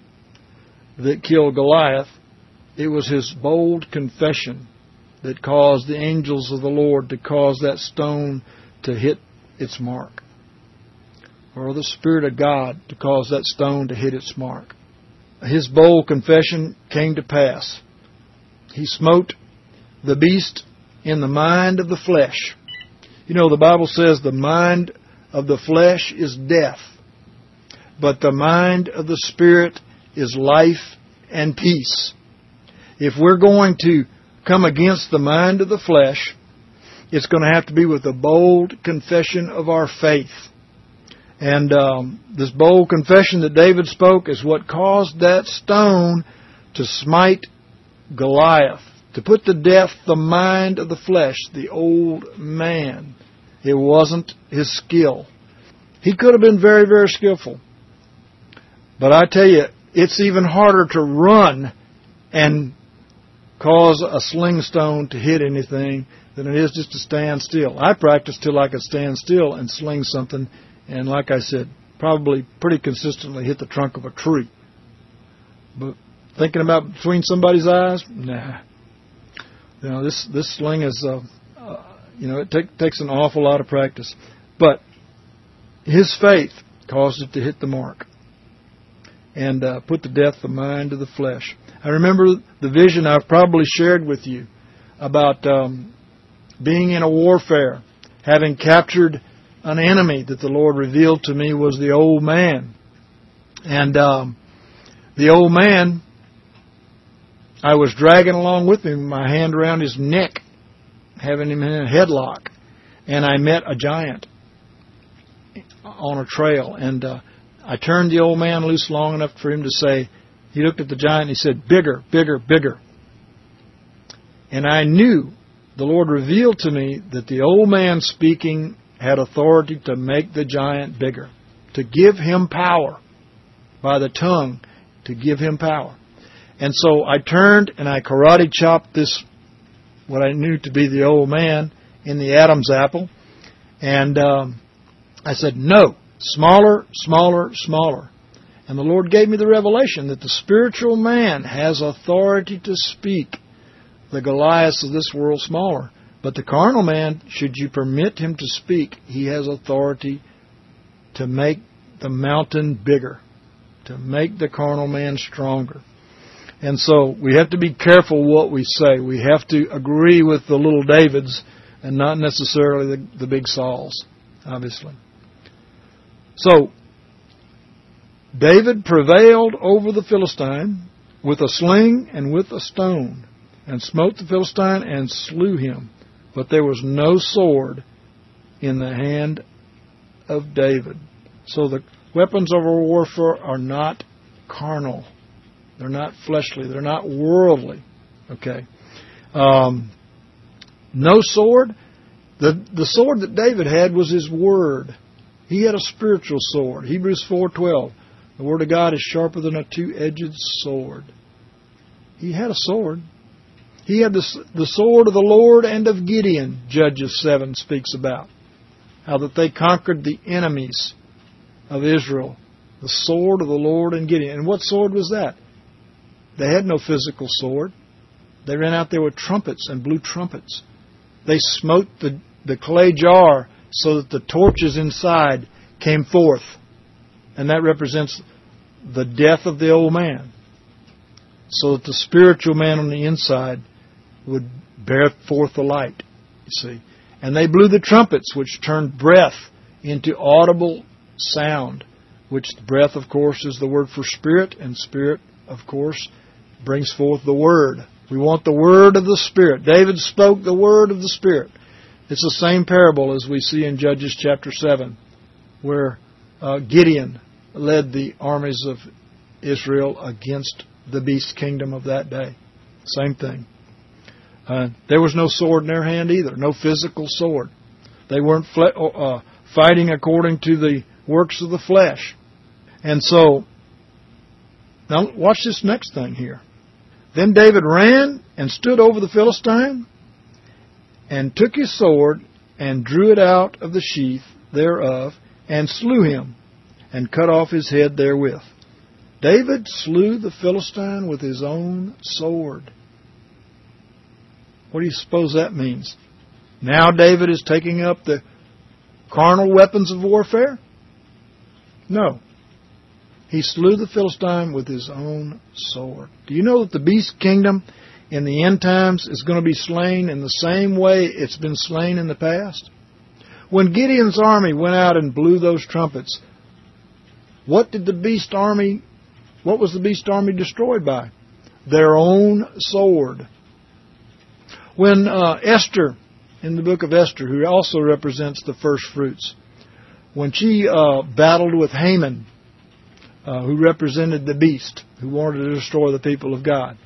that killed Goliath. It was his bold confession that caused the angels of the Lord to cause that stone to hit its mark. Or the Spirit of God to cause that stone to hit its mark. His bold confession came to pass. He smote the beast in the mind of the flesh. You know, the Bible says the mind of the flesh is death, but the mind of the Spirit is life and peace. If we're going to come against the mind of the flesh, it's going to have to be with a bold confession of our faith. And this bold confession that David spoke is what caused that stone to smite Goliath, to put to death the mind of the flesh, the old man. It wasn't his skill. He could have been very, very skillful. But I tell you, it's even harder to run and cause a sling stone to hit anything than it is just to stand still. I practiced till I could stand still and sling something, and like I said, probably pretty consistently hit the trunk of a tree. But thinking about between somebody's eyes, nah. You know, this sling is, it takes an awful lot of practice. But his faith caused it to hit the mark and put to death the mind of the flesh. I remember the vision I've probably shared with you about being in a warfare, having captured an enemy that the Lord revealed to me was the old man. And the old man, I was dragging along with him, my hand around his neck, having him in a headlock. And I met a giant on a trail. And I turned the old man loose long enough for him to say, he looked at the giant and he said, "Bigger, bigger, bigger." And I knew the Lord revealed to me that the old man speaking had authority to make the giant bigger, to give him power by the tongue, to give him power. And so I turned and I karate chopped this, what I knew to be the old man, in the Adam's apple. And I said, "No, smaller, smaller, smaller." And the Lord gave me the revelation that the spiritual man has authority to speak the Goliaths of this world smaller. But the carnal man, should you permit him to speak, he has authority to make the mountain bigger, to make the carnal man stronger. And so we have to be careful what we say. We have to agree with the little Davids and not necessarily the big Sauls, obviously. So David prevailed over the Philistine with a sling and with a stone, and smote the Philistine and slew him. But there was no sword in the hand of David. So the weapons of our warfare are not carnal. They're not fleshly. They're not worldly. Okay. No sword. The sword that David had was his word. He had a spiritual sword. Hebrews 4:12. The word of God is sharper than a two-edged sword. He had a sword. He had the sword of the Lord and of Gideon, Judges 7 speaks about. How that they conquered the enemies of Israel. The sword of the Lord and Gideon. And what sword was that? They had no physical sword. They ran out there with trumpets and blew trumpets. They smote the clay jar so that the torches inside came forth. And that represents the death of the old man, so that the spiritual man on the inside would bear forth the light, you see. And they blew the trumpets, which turned breath into audible sound, which breath, of course, is the word for spirit, and spirit, of course, brings forth the word. We want the word of the Spirit. David spoke the word of the Spirit. It's the same parable as we see in Judges chapter 7, where Gideon led the armies of Israel against the beast kingdom of that day. Same thing. There was no sword in their hand either, no physical sword. They weren't fighting according to the works of the flesh. And so, now watch this next thing here. Then David ran and stood over the Philistine and took his sword and drew it out of the sheath thereof and slew him and cut off his head therewith. David slew the Philistine with his own sword. What do you suppose that means? Now David is taking up the carnal weapons of warfare? No. He slew the Philistine with his own sword. Do you know that the beast kingdom in the end times is going to be slain in the same way it's been slain in the past? When Gideon's army went out and blew those trumpets, what was the beast army destroyed by? Their own sword. When Esther, in the book of Esther, who also represents the first fruits, when she battled with Haman, who represented the beast, who wanted to destroy the people of God,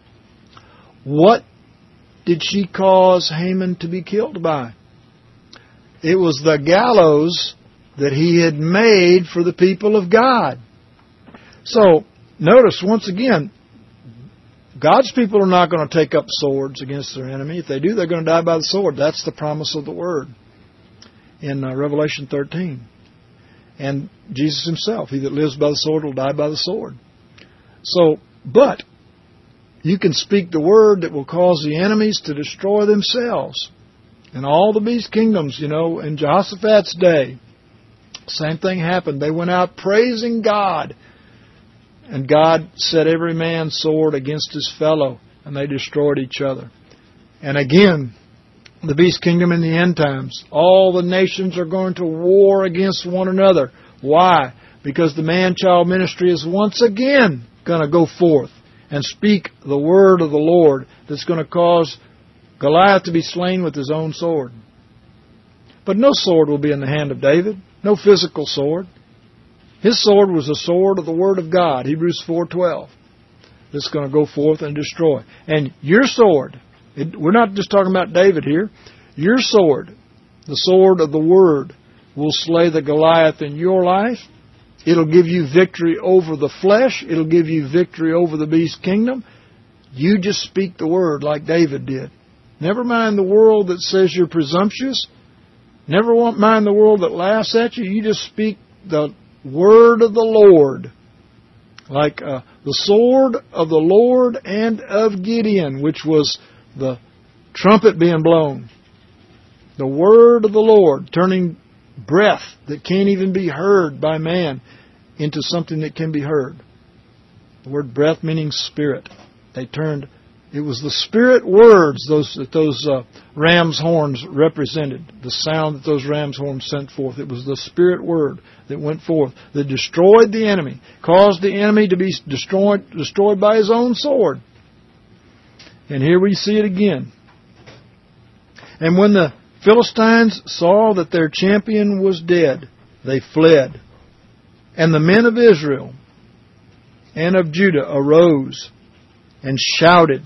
what did she cause Haman to be killed by? It was the gallows that he had made for the people of God. So, notice once again, God's people are not going to take up swords against their enemy. If they do, they're going to die by the sword. That's the promise of the Word in Revelation 13. And Jesus himself, he that lives by the sword will die by the sword. So, but you can speak the word that will cause the enemies to destroy themselves. And all the beast kingdoms, in Jehoshaphat's day, same thing happened. They went out praising God. And God set every man's sword against his fellow, and they destroyed each other. And again, the beast kingdom in the end times, all the nations are going to war against one another. Why? Because the man-child ministry is once again going to go forth and speak the word of the Lord that's going to cause Goliath to be slain with his own sword. But no sword will be in the hand of David, no physical sword. His sword was the sword of the Word of God, Hebrews 4:12. That's going to go forth and destroy. And your sword, we're not just talking about David here. Your sword, the sword of the Word, will slay the Goliath in your life. It'll give you victory over the flesh. It'll give you victory over the beast kingdom. You just speak the Word like David did. Never mind the world that says you're presumptuous. Never mind the world that laughs at you. You just speak the Word of the Lord, like the sword of the Lord and of Gideon, which was the trumpet being blown. The Word of the Lord, turning breath that can't even be heard by man into something that can be heard. The word breath meaning spirit. It was the spirit words those ram's horns represented, the sound that those ram's horns sent forth. It was the spirit word that went forth, that destroyed the enemy, caused the enemy to be destroyed by his own sword. And here we see it again. And when the Philistines saw that their champion was dead, they fled. And the men of Israel and of Judah arose and shouted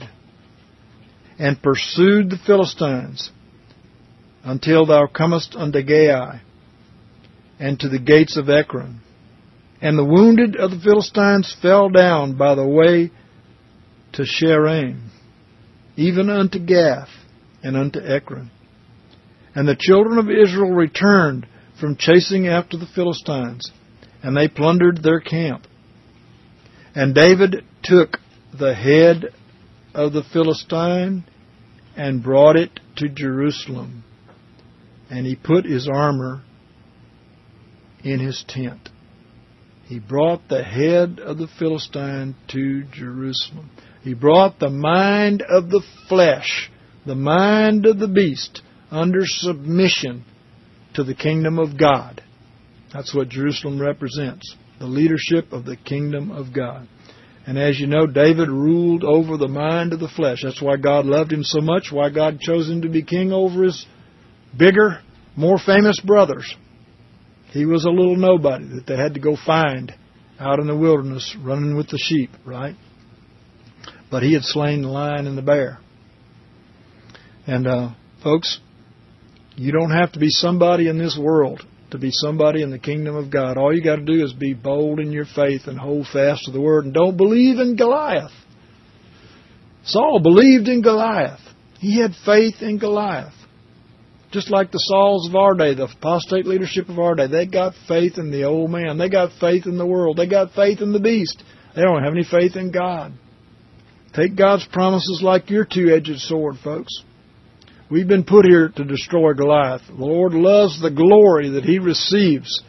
and pursued the Philistines until thou comest unto Gai and to the gates of Ekron. And the wounded of the Philistines fell down by the way to Shaaraim, even unto Gath and unto Ekron. And the children of Israel returned from chasing after the Philistines, and they plundered their camp. And David took the head of the Philistine and brought it to Jerusalem. And he put his armor in his tent. He brought the head of the Philistine to Jerusalem. He brought the mind of the flesh, the mind of the beast, under submission to the kingdom of God. That's what Jerusalem represents, the leadership of the kingdom of God. And as you know, David ruled over the mind of the flesh. That's why God loved him so much, why God chose him to be king over his bigger, more famous brothers. He was a little nobody that they had to go find out in the wilderness running with the sheep, right? But he had slain the lion and the bear. And folks, you don't have to be somebody in this world to be somebody in the kingdom of God. All you got to do is be bold in your faith and hold fast to the Word and don't believe in Goliath. Saul believed in Goliath. He had faith in Goliath. Just like the Sauls of our day, the apostate leadership of our day. They got faith in the old man. They got faith in the world. They got faith in the beast. They don't have any faith in God. Take God's promises like your two-edged sword, folks. We've been put here to destroy Goliath. The Lord loves the glory that He receives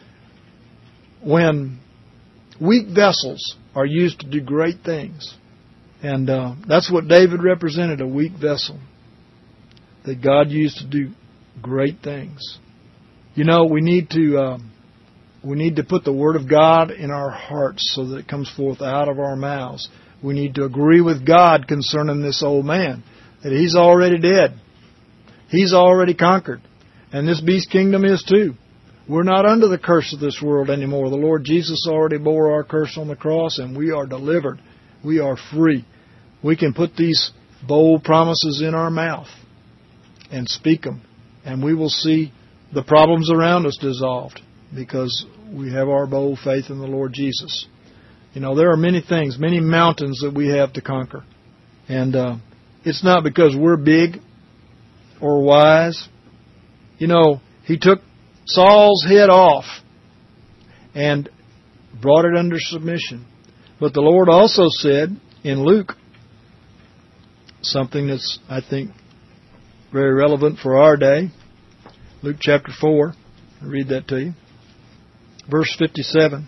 when weak vessels are used to do great things. And that's what David represented, a weak vessel that God used to do great things. You know, we need to put the Word of God in our hearts so that it comes forth out of our mouths. We need to agree with God concerning this old man, that he's already dead. He's already conquered. And this beast kingdom is too. We're not under the curse of this world anymore. The Lord Jesus already bore our curse on the cross, and we are delivered. We are free. We can put these bold promises in our mouth and speak them. And we will see the problems around us dissolved because we have our bold faith in the Lord Jesus. You know, there are many things, many mountains that we have to conquer. And it's not because we're big or wise. You know, He took Saul's head off and brought it under submission. But the Lord also said in Luke something that's, I think, very relevant for our day. Luke chapter 4. I'll read that to you. Verse 57.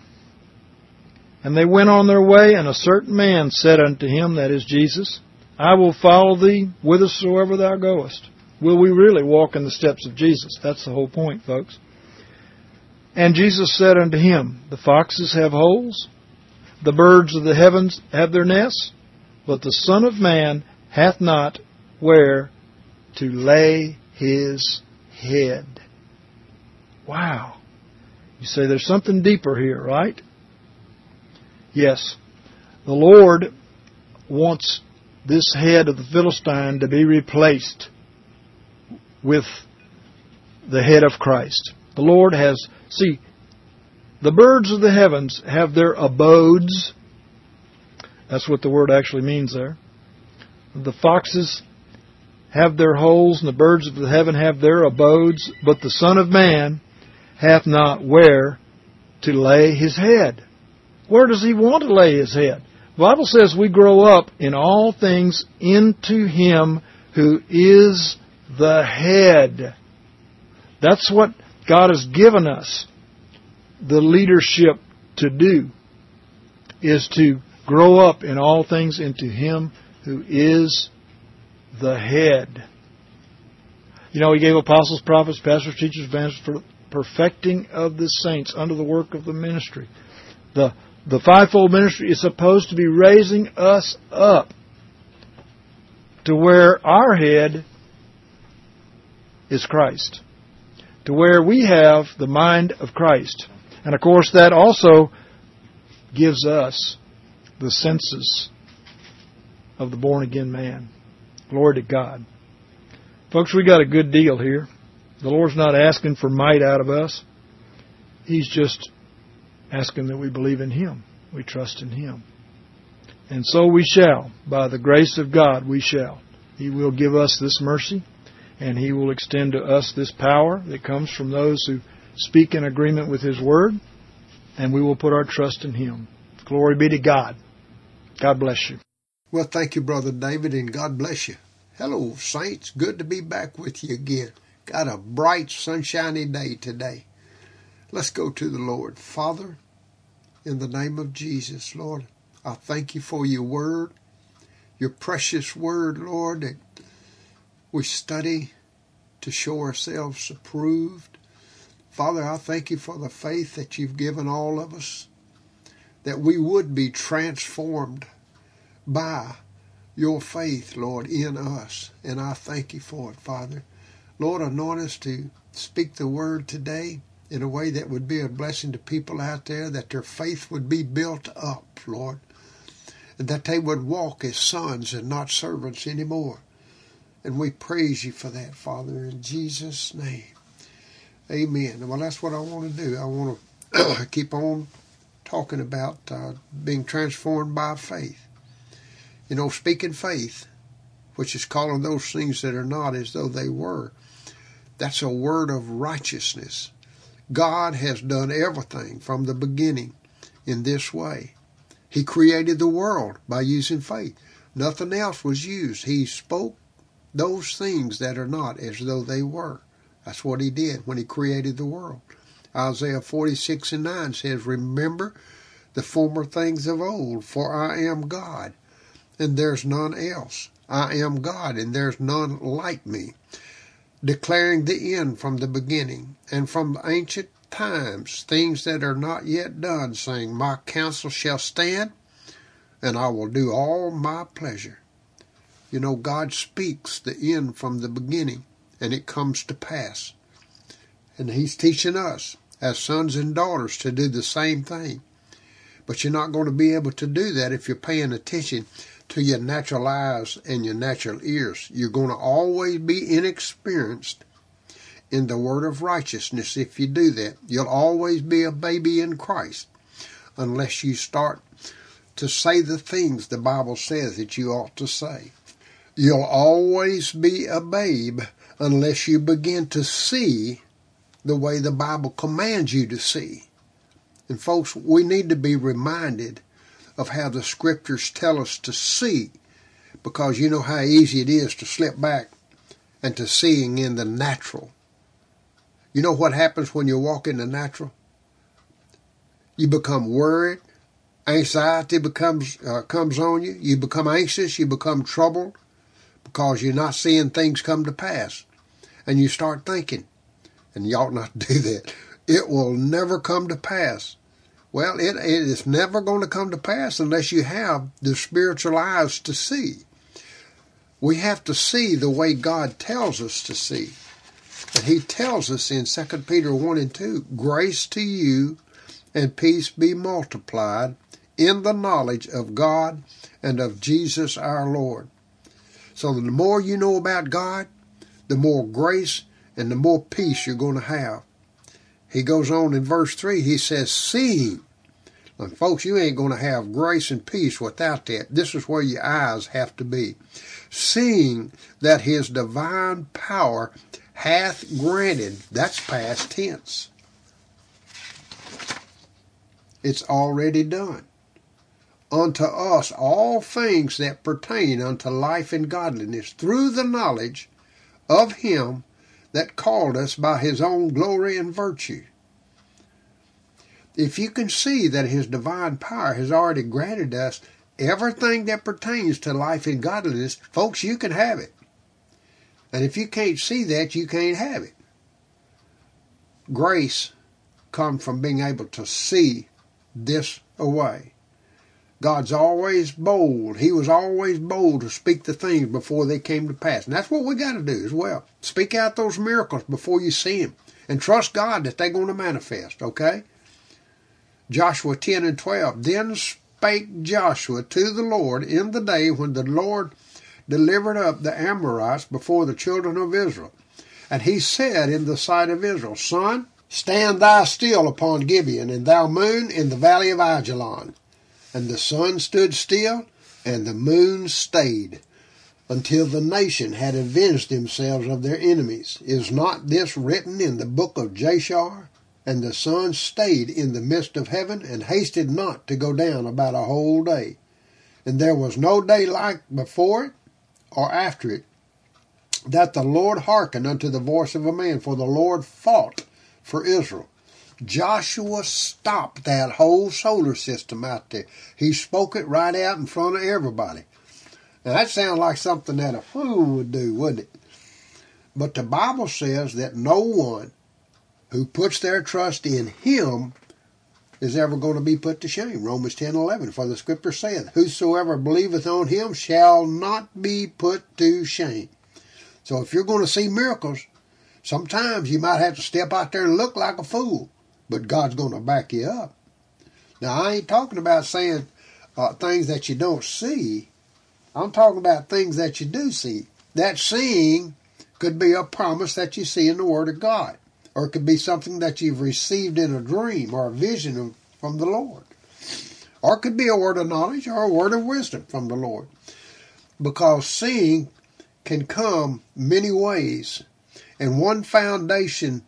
And they went on their way, and a certain man said unto him, that is Jesus, I will follow thee whithersoever thou goest. Will we really walk in the steps of Jesus? That's the whole point, folks. And Jesus said unto him, the foxes have holes, the birds of the heavens have their nests, but the Son of Man hath not where to lay his head. Wow. You say there's something deeper here, right? Yes. The Lord wants this head of the Philistine to be replaced with the head of Christ. The Lord has, see, the birds of the heavens have their abodes. That's what the word actually means there. The foxes have their holes, and the birds of the heaven have their abodes, but the Son of Man hath not where to lay his head. Where does He want to lay His head? The Bible says we grow up in all things into Him who is the head. That's what God has given us the leadership to do, is to grow up in all things into Him who is the head. You know, He gave apostles, prophets, pastors, teachers, evangelists for perfecting of the saints under the work of the ministry. The fivefold ministry is supposed to be raising us up to where our head is Christ, to where we have the mind of Christ. And of course that also gives us the senses of the born-again man. Glory to God. Folks, we got a good deal here. The Lord's not asking for might out of us. He's just asking that we believe in Him. We trust in Him. And so we shall. By the grace of God, we shall. He will give us this mercy, and He will extend to us this power that comes from those who speak in agreement with His Word, and we will put our trust in Him. Glory be to God. God bless you. Well, thank you, Brother David, and God bless you. Hello, saints. Good to be back with you again. Got a bright, sunshiny day today. Let's go to the Lord. Father, in the name of Jesus, Lord, I thank you for your word, your precious word, Lord, that we study to show ourselves approved. Father, I thank you for the faith that you've given all of us, that we would be transformed by your faith, Lord, in us. And I thank you for it, Father. Lord, anoint us to speak the word today in a way that would be a blessing to people out there, that their faith would be built up, Lord, and that they would walk as sons and not servants anymore. And we praise you for that, Father, in Jesus' name. Amen. Well, that's what I want to do. I want to keep on talking about being transformed by faith. You know, speaking faith, which is calling those things that are not as though they were, that's a word of righteousness. God has done everything from the beginning in this way. He created the world by using faith. Nothing else was used. He spoke those things that are not as though they were. That's what he did when he created the world. Isaiah 46:9 says, remember the former things of old, for I am God, and there's none else. I am God, and there's none like me, declaring the end from the beginning, and from the ancient times, things that are not yet done, saying, my counsel shall stand, and I will do all my pleasure. You know, God speaks the end from the beginning, and it comes to pass. And he's teaching us as sons and daughters to do the same thing. But you're not going to be able to do that if you're paying attention to your natural eyes and your natural ears. You're going to always be inexperienced in the word of righteousness if you do that. You'll always be a baby in Christ unless you start to say the things the Bible says that you ought to say. You'll always be a babe unless you begin to see the way the Bible commands you to see. And folks, we need to be reminded of how the scriptures tell us to see, because you know how easy it is to slip back and to seeing in the natural. You know what happens when you walk in the natural? You become worried. Anxiety comes on you. You become anxious. You become troubled because you're not seeing things come to pass. And you start thinking, and you ought not do that, it will never come to pass. Well, it is never going to come to pass unless you have the spiritual eyes to see. We have to see the way God tells us to see. And he tells us in 2 Peter 1:2, grace to you and peace be multiplied in the knowledge of God and of Jesus our Lord. So the more you know about God, the more grace and the more peace you're going to have. He goes on in verse 3, he says, seeing. And folks, you ain't going to have grace and peace without that. This is where your eyes have to be. Seeing that his divine power hath granted, that's past tense. It's already done. Unto us all things that pertain unto life and godliness, through the knowledge of him that called us by his own glory and virtue. If you can see that his divine power has already granted us everything that pertains to life and godliness, folks, you can have it. And if you can't see that, you can't have it. Grace comes from being able to see this away. God's always bold. He was always bold to speak the things before they came to pass. And that's what we got to do as well. Speak out those miracles before you see them. And trust God that they're going to manifest, okay? Joshua 10:12. Then spake Joshua to the Lord in the day when the Lord delivered up the Amorites before the children of Israel. And he said in the sight of Israel, Sun, stand thou still upon Gibeon, and thou moon in the valley of Ajalon. And the sun stood still, and the moon stayed, until the nation had avenged themselves of their enemies. Is not this written in the book of Jashar? And the sun stayed in the midst of heaven, and hasted not to go down about a whole day. And there was no day like before it or after it, that the Lord hearkened unto the voice of a man, for the Lord fought for Israel. Joshua stopped that whole solar system out there. He spoke it right out in front of everybody. Now that sounds like something that a fool would do, wouldn't it? But the Bible says that no one who puts their trust in him is ever going to be put to shame. Romans 10:11. For the scripture saith, whosoever believeth on him shall not be put to shame. So if you're going to see miracles, sometimes you might have to step out there and look like a fool, but God's going to back you up. Now, I ain't talking about saying things that you don't see. I'm talking about things that you do see. That seeing could be a promise that you see in the Word of God, or it could be something that you've received in a dream or a vision from the Lord, or it could be a word of knowledge or a word of wisdom from the Lord, because seeing can come many ways. And one foundational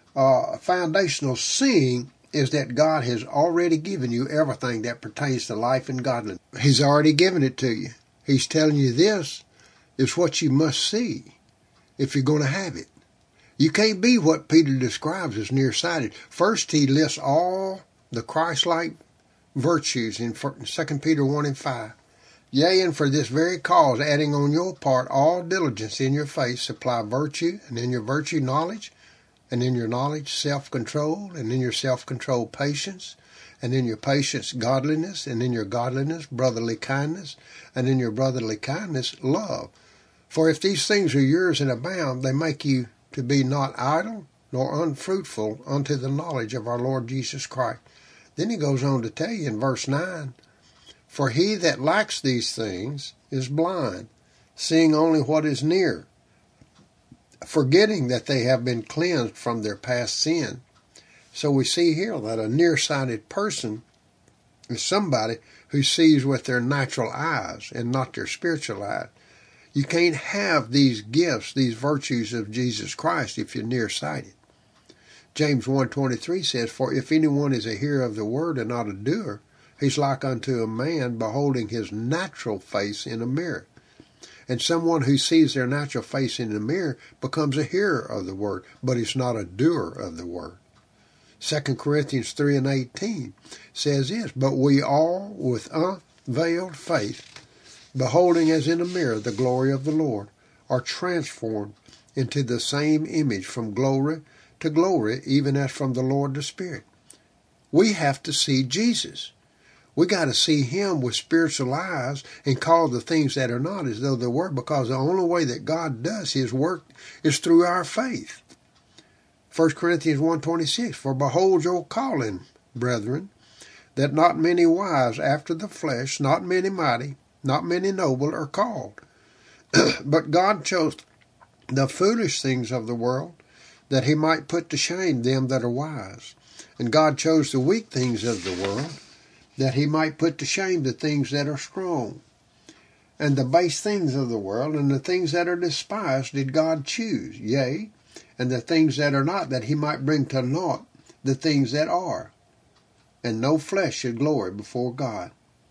seeing is that God has already given you everything that pertains to life and godliness. He's already given it to you. He's telling you this is what you must see if you're going to have it. You can't be what Peter describes as nearsighted. First, he lists all the Christ-like virtues in 2 Peter 1:5. Yea, and for this very cause, adding on your part all diligence in your faith, supply virtue, and in your virtue knowledge, and in your knowledge self-control, and in your self-control patience, and in your patience godliness, and in your godliness brotherly kindness, and in your brotherly kindness love. For if these things are yours and abound, they make you to be not idle nor unfruitful unto the knowledge of our Lord Jesus Christ. Then he goes on to tell you in verse 9, for he that lacks these things is blind, seeing only what is near, forgetting that they have been cleansed from their past sin. So we see here that a nearsighted person is somebody who sees with their natural eyes and not their spiritual eyes. You can't have these gifts, these virtues of Jesus Christ if you're nearsighted. James 1:23 says, for if anyone is a hearer of the word and not a doer, he's like unto a man beholding his natural face in a mirror. And someone who sees their natural face in the mirror becomes a hearer of the word, but he's not a doer of the word. 2 Corinthians 3:18 says this, but we all with unveiled face, beholding as in a mirror the glory of the Lord, are transformed into the same image from glory to glory, even as from the Lord the Spirit. We have to see Jesus. We got to see him with spiritual eyes and call the things that are not as though they were, because the only way that God does his work is through our faith. 1 Corinthians 1:26, for behold your calling, brethren, that not many wise after the flesh, not many mighty, not many noble are called. But God chose the foolish things of the world, that he might put to shame them that are wise. And God chose the weak things of the world, that he might put to shame the things that are strong. And the base things of the world and the things that are despised did God choose, yea, and the things that are not, that he might bring to naught the things that are. And no flesh should glory before God.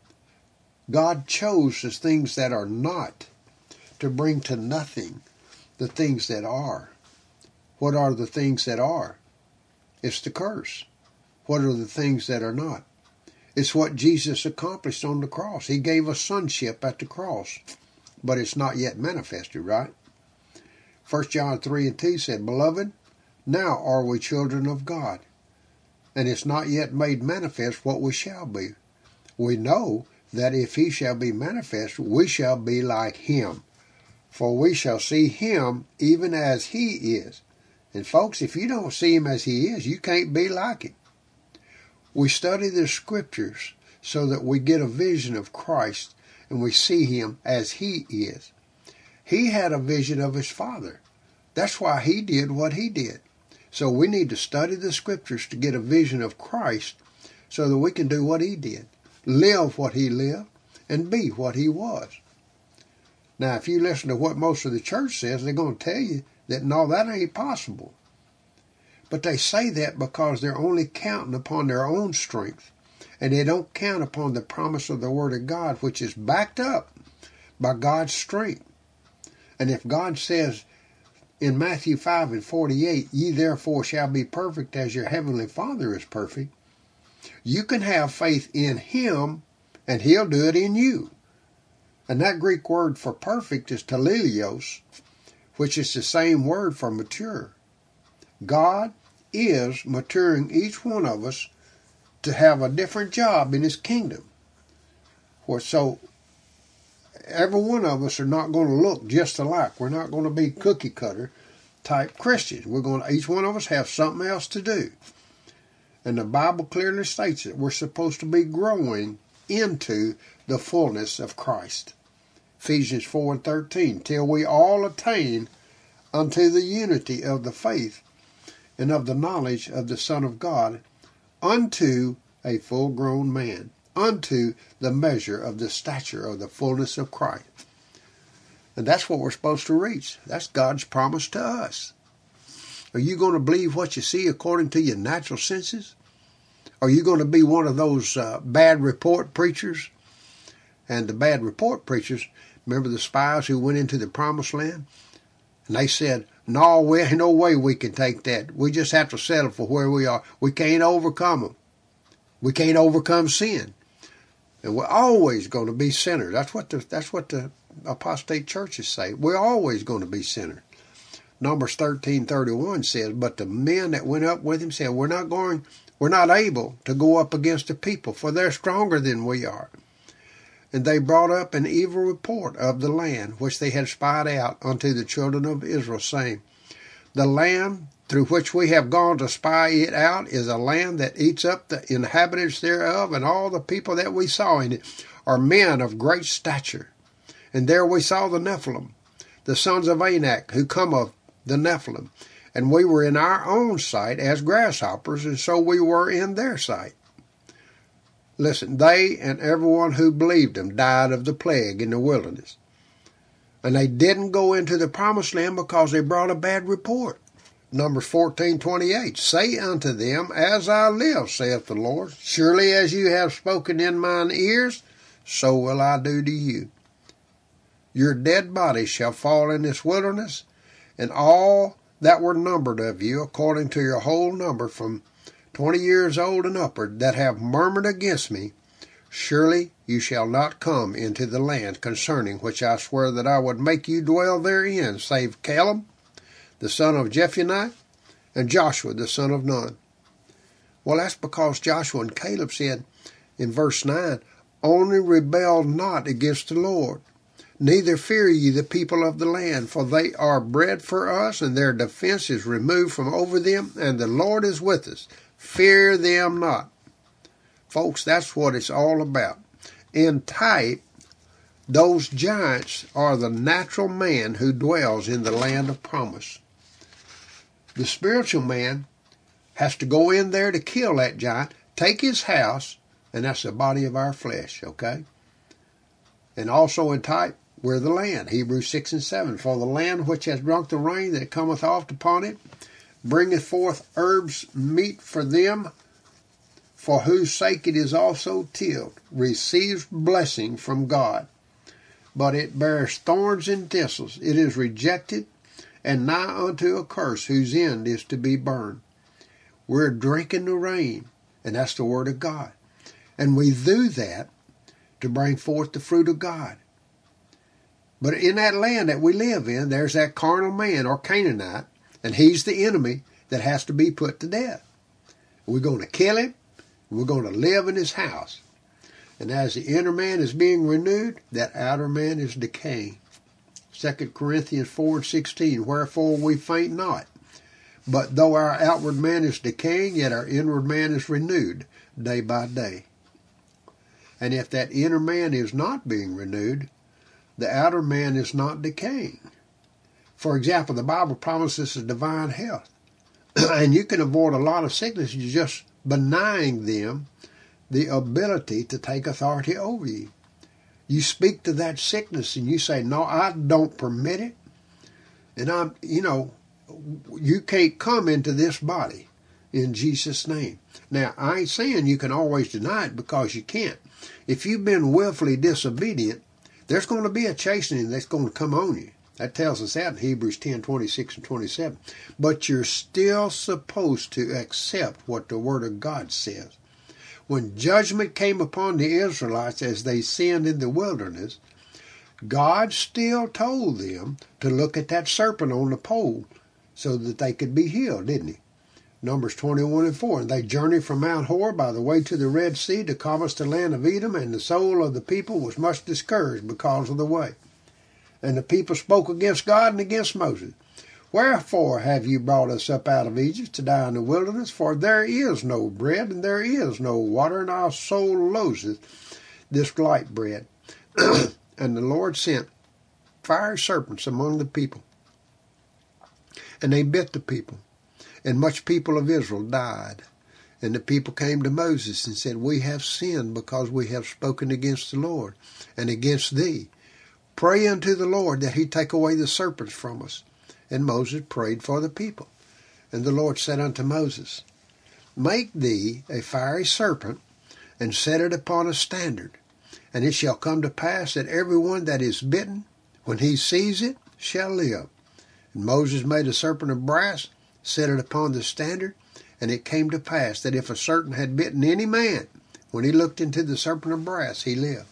God chose the things that are not to bring to nothing the things that are. What are the things that are? It's the curse. What are the things that are not? It's what Jesus accomplished on the cross. He gave us sonship at the cross, but it's not yet manifested, right? 1 John 3:2 said, beloved, now are we children of God, and it's not yet made manifest what we shall be. We know that if he shall be manifest, we shall be like him, for we shall see him even as he is. And folks, if you don't see him as he is, you can't be like him. We study the scriptures so that we get a vision of Christ and we see him as he is. He had a vision of his Father. That's why he did what he did. So we need to study the scriptures to get a vision of Christ so that we can do what he did, live what he lived, and be what he was. Now, if you listen to what most of the church says, they're going to tell you that no, that ain't possible. But they say that because they're only counting upon their own strength and they don't count upon the promise of the Word of God, which is backed up by God's strength. And if God says in Matthew 5:48, ye therefore shall be perfect as your heavenly Father is perfect, you can have faith in Him and He'll do it in you. And that Greek word for perfect is telelios, which is the same word for mature. God is maturing each one of us to have a different job in His kingdom. So every one of us are not going to look just alike. We're not going to be cookie cutter type Christians. Each one of us have something else to do. And the Bible clearly states that we're supposed to be growing into the fullness of Christ. Ephesians 4:13, till we all attain unto the unity of the faith and of the knowledge of the Son of God, unto a full-grown man, unto the measure of the stature of the fullness of Christ. And that's what we're supposed to reach. That's God's promise to us. Are you going to believe what you see according to your natural senses? Are you going to be one of those bad report preachers? And the bad report preachers, remember the spies who went into the promised land? And they said, no way we can take that. We just have to settle for where we are. We can't overcome them. We can't overcome sin. And we're always going to be sinners. That's what the apostate churches say. We're always going to be sinners. Numbers 13:31 says, but the men that went up with him said, we're not able to go up against the people, for they're stronger than we are. And they brought up an evil report of the land which they had spied out unto the children of Israel, saying, the land through which we have gone to spy it out is a land that eats up the inhabitants thereof, and all the people that we saw in it are men of great stature. And there we saw the Nephilim, the sons of Anak, who come of the Nephilim. And we were in our own sight as grasshoppers, and so we were in their sight. Listen, they and everyone who believed them died of the plague in the wilderness. And they didn't go into the promised land because they brought a bad report. Numbers 14:28, say unto them, as I live, saith the Lord, surely as you have spoken in mine ears, so will I do to you. Your dead bodies shall fall in this wilderness, and all that were numbered of you, according to your whole number, from 20 years old and upward, that have murmured against me, surely you shall not come into the land concerning which I swear that I would make you dwell therein, save Caleb, the son of Jephunneh, and Joshua, the son of Nun. Well, that's because Joshua and Caleb said in verse 9, only rebel not against the Lord, neither fear ye the people of the land, for they are bread for us, and their defense is removed from over them, and the Lord is with us. Fear them not. Folks, that's what it's all about. In type, those giants are the natural man who dwells in the land of promise. The spiritual man has to go in there to kill that giant, take his house, and that's the body of our flesh, okay? And also in type, we're the land. Hebrews 6:7. For the land which has drunk the rain that cometh oft upon it, bringeth forth herbs meet for them, for whose sake it is also tilled, receives blessing from God. But it bears thorns and thistles. It is rejected, and nigh unto a curse, whose end is to be burned. We're drinking the rain, and that's the Word of God. And we do that to bring forth the fruit of God. But in that land that we live in, there's that carnal man or Canaanite, and he's the enemy that has to be put to death. We're going to kill him. We're going to live in his house. And as the inner man is being renewed, that outer man is decaying. 2 Corinthians 4:16, wherefore we faint not. But though our outward man is decaying, yet our inward man is renewed day by day. And if that inner man is not being renewed, the outer man is not decaying. For example, the Bible promises us divine health. And you can avoid a lot of sicknesses just by denying them the ability to take authority over you. You speak to that sickness and you say, no, I don't permit it. And you can't come into this body. in Jesus' name. Now, I ain't saying you can always deny it, because you can't. If you've been willfully disobedient, there's going to be a chastening that's going to come on you. That tells us that in Hebrews 10:26 and 27. But you're still supposed to accept what the Word of God says. When judgment came upon the Israelites as they sinned in the wilderness, God still told them to look at that serpent on the pole so that they could be healed, didn't he? Numbers 21 and 4. And they journeyed from Mount Hor by the way to the Red Sea to come us the land of Edom, and the soul of the people was much discouraged because of the way. And the people spoke against God and against Moses. Wherefore have you brought us up out of Egypt to die in the wilderness? For there is no bread, and there is no water, and our soul loatheth this light bread. And the Lord sent fiery serpents among the people, and they bit the people, and much people of Israel died. And the people came to Moses and said, we have sinned because we have spoken against the Lord and against thee. Pray unto the Lord that he take away the serpents from us. And Moses prayed for the people. And the Lord said unto Moses, make thee a fiery serpent, and set it upon a standard. And it shall come to pass that every one that is bitten, when he sees it, shall live. And Moses made a serpent of brass, set it upon the standard. And it came to pass that if a serpent had bitten any man, when he looked into the serpent of brass, he lived.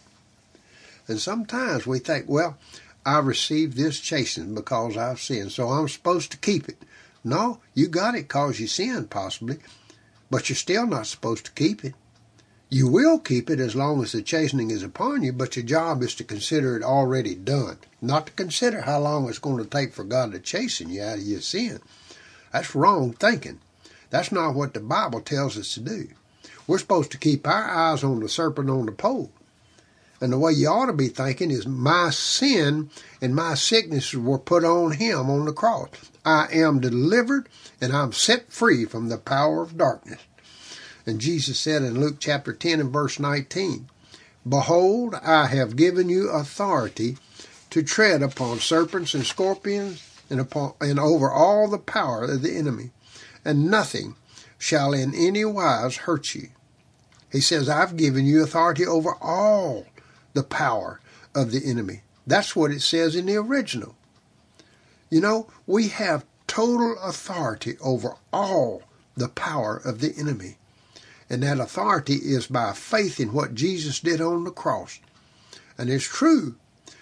And sometimes we think, well, I received this chastening because I've sinned, so I'm supposed to keep it. No, you got it because you sinned, possibly, but you're still not supposed to keep it. You will keep it as long as the chastening is upon you, but your job is to consider it already done, not to consider how long it's going to take for God to chasten you out of your sin. That's wrong thinking. That's not what the Bible tells us to do. We're supposed to keep our eyes on the serpent on the pole. And the way you ought to be thinking is, my sin and my sicknesses were put on him on the cross. I am delivered and I'm set free from the power of darkness. And Jesus said in Luke chapter 10 and verse 19, behold, I have given you authority to tread upon serpents and scorpions and over all the power of the enemy, and nothing shall in any wise hurt you. He says, I've given you authority over all the power of the enemy. That's what it says in the original. You know, we have total authority over all the power of the enemy. And that authority is by faith in what Jesus did on the cross. And it's true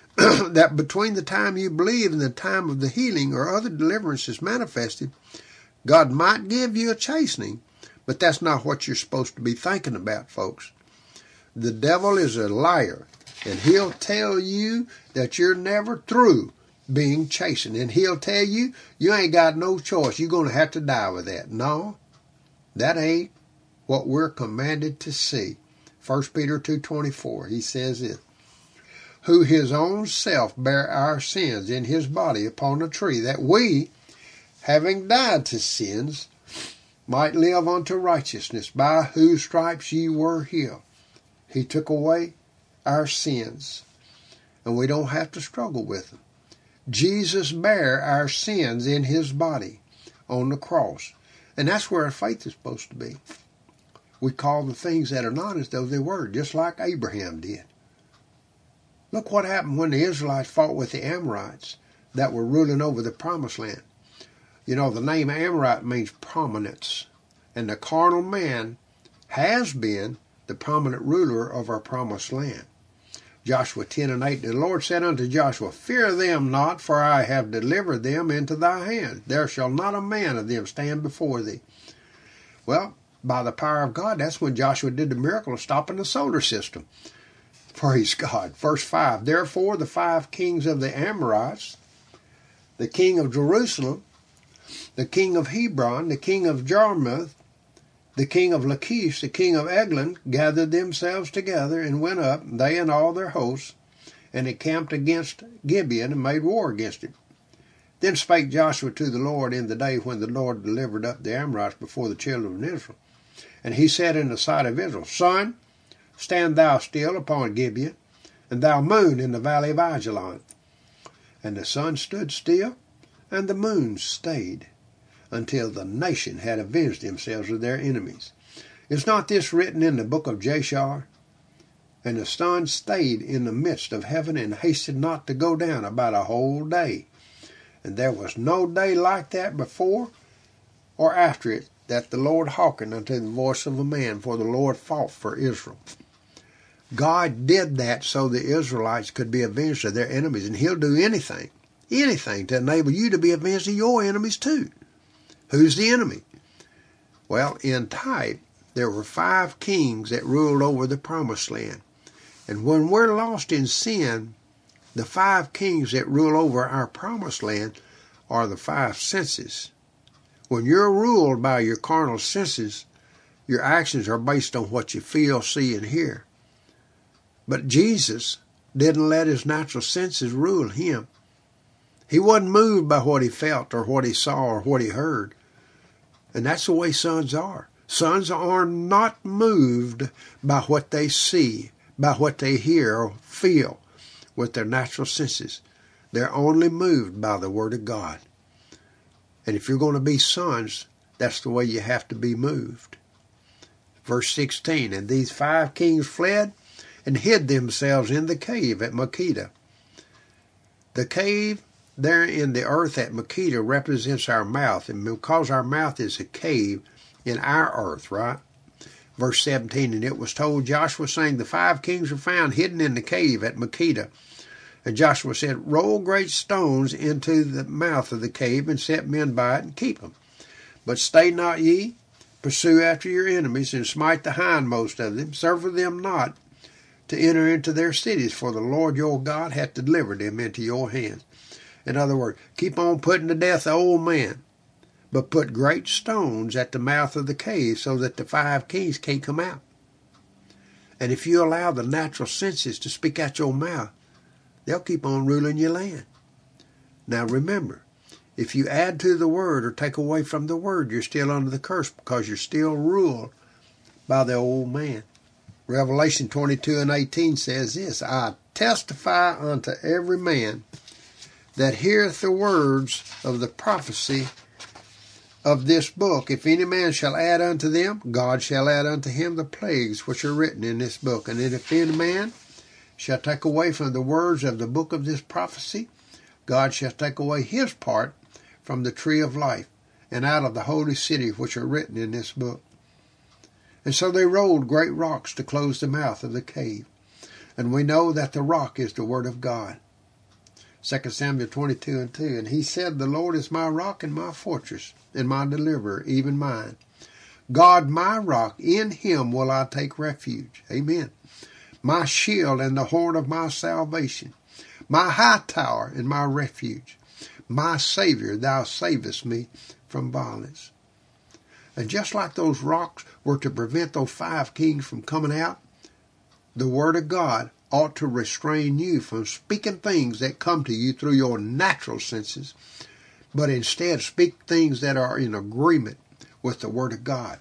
that between the time you believe and the time of the healing or other deliverance is manifested, God might give you a chastening, but that's not what you're supposed to be thinking about, folks. The devil is a liar, and he'll tell you that you're never through being chastened. And he'll tell you, you ain't got no choice. You're going to have to die with that. No, that ain't what we're commanded to see. 1 Peter 2:24, he says this, who his own self bare our sins in his body upon a tree, that we, having died to sins, might live unto righteousness, by whose stripes ye were healed. He took away our sins, and we don't have to struggle with them. Jesus bare our sins in his body on the cross, and that's where our faith is supposed to be. We call the things that are not as though they were, just like Abraham did. Look what happened when the Israelites fought with the Amorites that were ruling over the promised land. You know, the name Amorite means prominence, and the carnal man has been the prominent ruler of our promised land. Joshua 10 and 8, the Lord said unto Joshua, fear them not, for I have delivered them into thy hand. There shall not a man of them stand before thee. Well, by the power of God, that's when Joshua did the miracle of stopping the solar system. Praise God. Verse 5, therefore the 5 kings of the Amorites, the king of Jerusalem, the king of Hebron, the king of Jarmuth, the king of Lachish, the king of Eglon, gathered themselves together and went up, they and all their hosts, and encamped against Gibeon and made war against it. Then spake Joshua to the Lord in the day when the Lord delivered up the Amorites before the children of Israel. And he said in the sight of Israel, Sun, stand thou still upon Gibeon, and thou moon in the valley of Ajalon. And the sun stood still, and the moon stayed, until the nation had avenged themselves of their enemies. Is not this written in the book of Jashar? And the sun stayed in the midst of heaven and hasted not to go down about a whole day. And there was no day like that before or after it, that the Lord hearkened unto the voice of a man, for the Lord fought for Israel. God did that so the Israelites could be avenged of their enemies, and He'll do anything to enable you to be avenged of your enemies too. Who's the enemy? Well, in type, there were 5 kings that ruled over the promised land. And when we're lost in sin, the 5 kings that rule over our promised land are the 5 senses. When you're ruled by your carnal senses, your actions are based on what you feel, see, and hear. But Jesus didn't let his natural senses rule him. He wasn't moved by what he felt or what he saw or what he heard. And that's the way sons are. Sons are not moved by what they see, by what they hear or feel with their natural senses. They're only moved by the Word of God. And if you're going to be sons, that's the way you have to be moved. Verse 16, and these 5 kings fled and hid themselves in the cave at Makkedah. The cave there in the earth at Makkedah represents our mouth, and because our mouth is a cave in our earth, right? Verse 17, and it was told Joshua, saying, the 5 kings were found hidden in the cave at Makkedah. And Joshua said, roll great stones into the mouth of the cave, and set men by it, and keep them. But stay not ye, pursue after your enemies, and smite the hindmost of them, suffer them not to enter into their cities, for the Lord your God hath delivered them into your hands. In other words, keep on putting to death the old man, but put great stones at the mouth of the cave so that the 5 kings can't come out. And if you allow the natural senses to speak out your mouth, they'll keep on ruling your land. Now remember, if you add to the word or take away from the word, you're still under the curse because you're still ruled by the old man. Revelation 22:18 says this, I testify unto every man that heareth the words of the prophecy of this book. If any man shall add unto them, God shall add unto him the plagues which are written in this book. And if any man shall take away from the words of the book of this prophecy, God shall take away his part from the tree of life, and out of the holy city which are written in this book. And so they rolled great rocks to close the mouth of the cave. And we know that the rock is the word of God. 2 Samuel 22:2, and he said, the Lord is my rock and my fortress, and my deliverer, even mine. God my rock, in him will I take refuge. Amen. My shield and the horn of my salvation, my high tower and my refuge, my Savior, thou savest me from violence. And just like those rocks were to prevent those 5 kings from coming out, the word of God ought to restrain you from speaking things that come to you through your natural senses, but instead speak things that are in agreement with the word of God.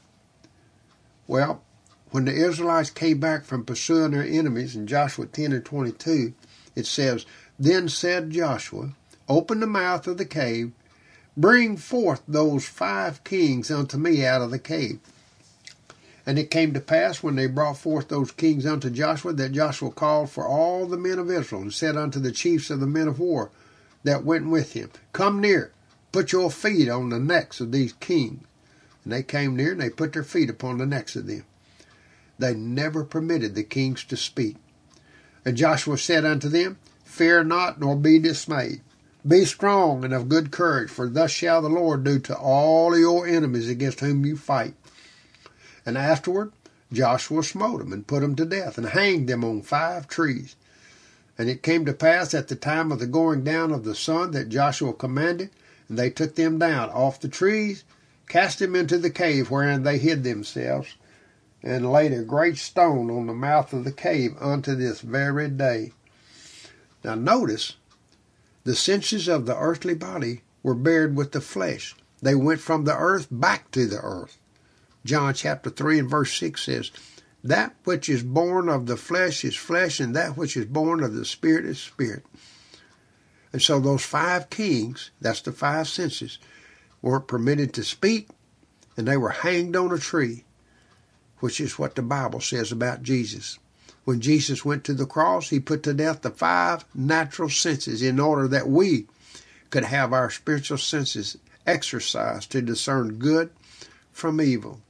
Well, when the Israelites came back from pursuing their enemies in Joshua 10:22, it says, then said Joshua, open the mouth of the cave, bring forth those 5 kings unto me out of the cave. And it came to pass, when they brought forth those kings unto Joshua, that Joshua called for all the men of Israel, and said unto the chiefs of the men of war that went with him, come near, put your feet on the necks of these kings. And they came near, and they put their feet upon the necks of them. They never permitted the kings to speak. And Joshua said unto them, fear not, nor be dismayed. Be strong and of good courage, for thus shall the Lord do to all your enemies against whom you fight. And afterward Joshua smote them, and put them to death, and hanged them on 5 trees. And it came to pass at the time of the going down of the sun that Joshua commanded, and they took them down off the trees, cast them into the cave wherein they hid themselves, and laid a great stone on the mouth of the cave unto this very day. Now notice, the senses of the earthly body were bared with the flesh. They went from the earth back to the earth. John chapter 3 and verse 6 says, that which is born of the flesh is flesh, and that which is born of the spirit is spirit. And so those 5 kings, that's the 5 senses, weren't permitted to speak, and they were hanged on a tree, which is what the Bible says about Jesus. When Jesus went to the cross, he put to death the 5 natural senses in order that we could have our spiritual senses exercised to discern good from evil.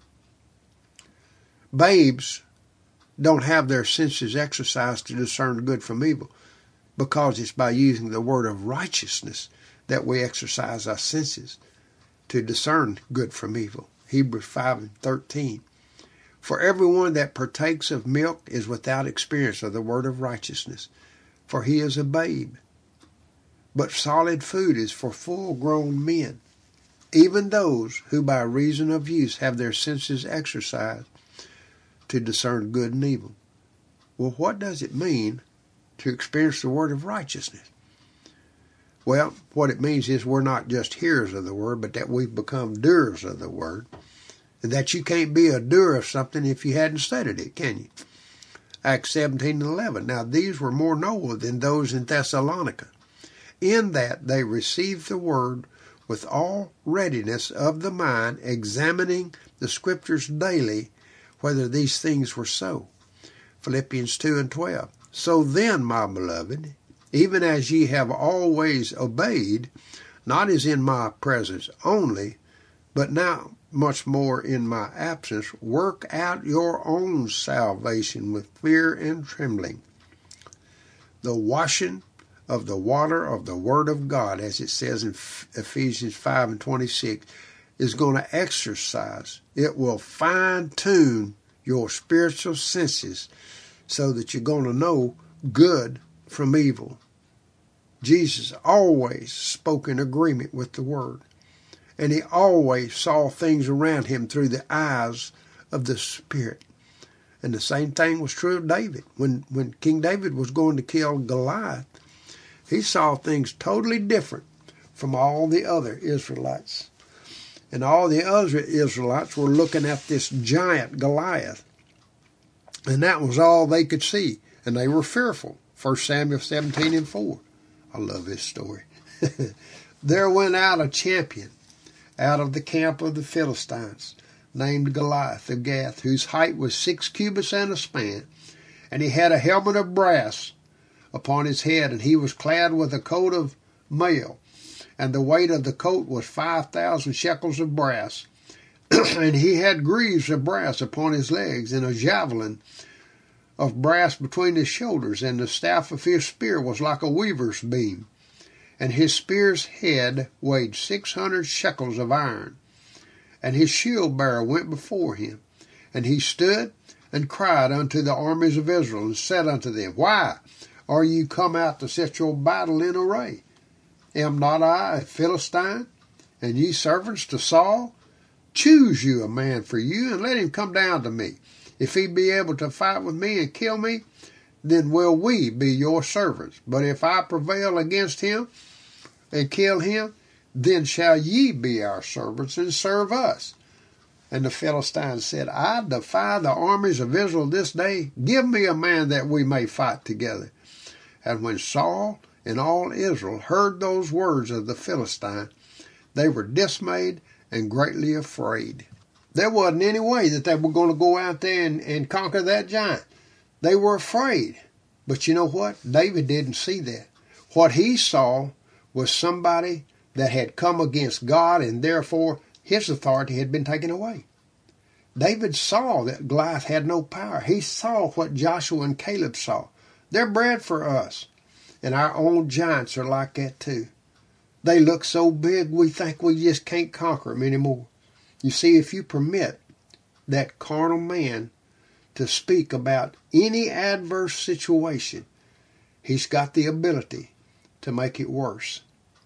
Babes don't have their senses exercised to discern good from evil because it's by using the word of righteousness that we exercise our senses to discern good from evil. Hebrews 5:13. For everyone that partakes of milk is without experience of the word of righteousness, for he is a babe. But solid food is for full-grown men, even those who by reason of use have their senses exercised to discern good and evil. Well, what does it mean to experience the word of righteousness? Well, what it means is we're not just hearers of the word, but that we've become doers of the word. And that you can't be a doer of something if you hadn't studied it, can you? Acts 17:11. Now these were more noble than those in Thessalonica, in that they received the word with all readiness of the mind, examining the scriptures daily, whether these things were so. Philippians 2:12. So then, my beloved, even as ye have always obeyed, not as in my presence only, but now much more in my absence, work out your own salvation with fear and trembling. The washing of the water of the Word of God, as it says in Ephesians 5:26, is going to exercise. It will fine-tune your spiritual senses so that you're going to know good from evil. Jesus always spoke in agreement with the Word. And he always saw things around him through the eyes of the Spirit. And the same thing was true of David. When King David was going to kill Goliath, he saw things totally different from all the other Israelites. And all the other Israelites were looking at this giant Goliath. And that was all they could see. And they were fearful. 1 Samuel 17:4. I love this story. There went out a champion out of the camp of the Philistines, named Goliath of Gath, whose height was 6 cubits and a span, and he had a helmet of brass upon his head, and he was clad with a coat of mail, and the weight of the coat was 5,000 shekels of brass, and he had greaves of brass upon his legs, and a javelin of brass between his shoulders, and the staff of his spear was like a weaver's beam. And his spear's head weighed 600 shekels of iron. And his shield-bearer went before him. And he stood and cried unto the armies of Israel, and said unto them, Why are you come out to set your battle in array? Am not I a Philistine, and ye servants to Saul? Choose you a man for you, and let him come down to me. If he be able to fight with me and kill me, then will we be your servants. But if I prevail against him, and kill him, then shall ye be our servants and serve us. And the Philistines said, I defy the armies of Israel this day. Give me a man that we may fight together. And when Saul and all Israel heard those words of the Philistine, they were dismayed and greatly afraid. There wasn't any way that they were going to go out there and conquer that giant. They were afraid. But you know what? David didn't see that. What he saw was somebody that had come against God, and therefore his authority had been taken away. David saw that Goliath had no power. He saw what Joshua and Caleb saw. They're bred for us. And our own giants are like that too. They look so big we think we just can't conquer them anymore. You see, if you permit that carnal man to speak about any adverse situation, he's got the ability to make it worse.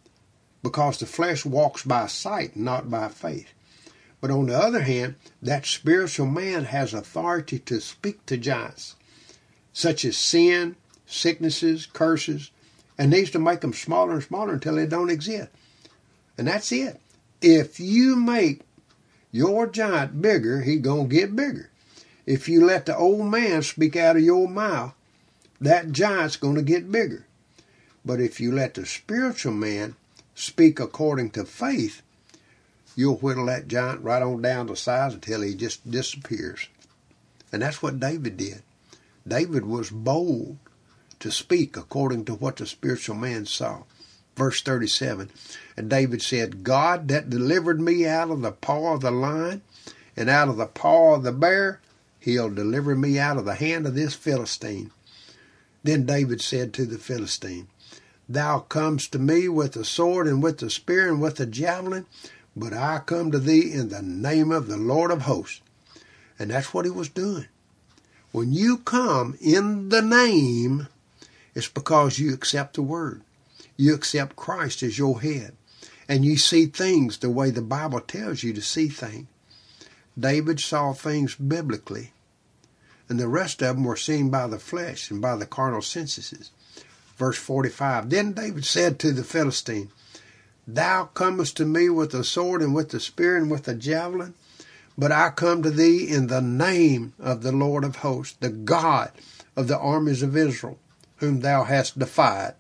Because the flesh walks by sight, not by faith. But on the other hand, that spiritual man has authority to speak to giants, such as sin, sicknesses, curses, and needs to make them smaller and smaller until they don't exist. And that's it. If you make your giant bigger, he's going to get bigger. If you let the old man speak out of your mouth, that giant's going to get bigger. But if you let the spiritual man speak according to faith, you'll whittle that giant right on down to size until he just disappears. And that's what David did. David was bold to speak according to what the spiritual man saw. Verse 37, and David said, God that delivered me out of the paw of the lion and out of the paw of the bear, he'll deliver me out of the hand of this Philistine. Then David said to the Philistine, Thou comest to me with the sword and with the spear and with the javelin, but I come to thee in the name of the Lord of hosts. And that's what he was doing. When you come in the name, it's because you accept the word. You accept Christ as your head. And you see things the way the Bible tells you to see things. David saw things biblically. And the rest of them were seen by the flesh and by the carnal senses. Verse 45, Then David said to the Philistine, Thou comest to me with the sword and with the spear and with the javelin, but I come to thee in the name of the Lord of hosts, the God of the armies of Israel, whom thou hast defied.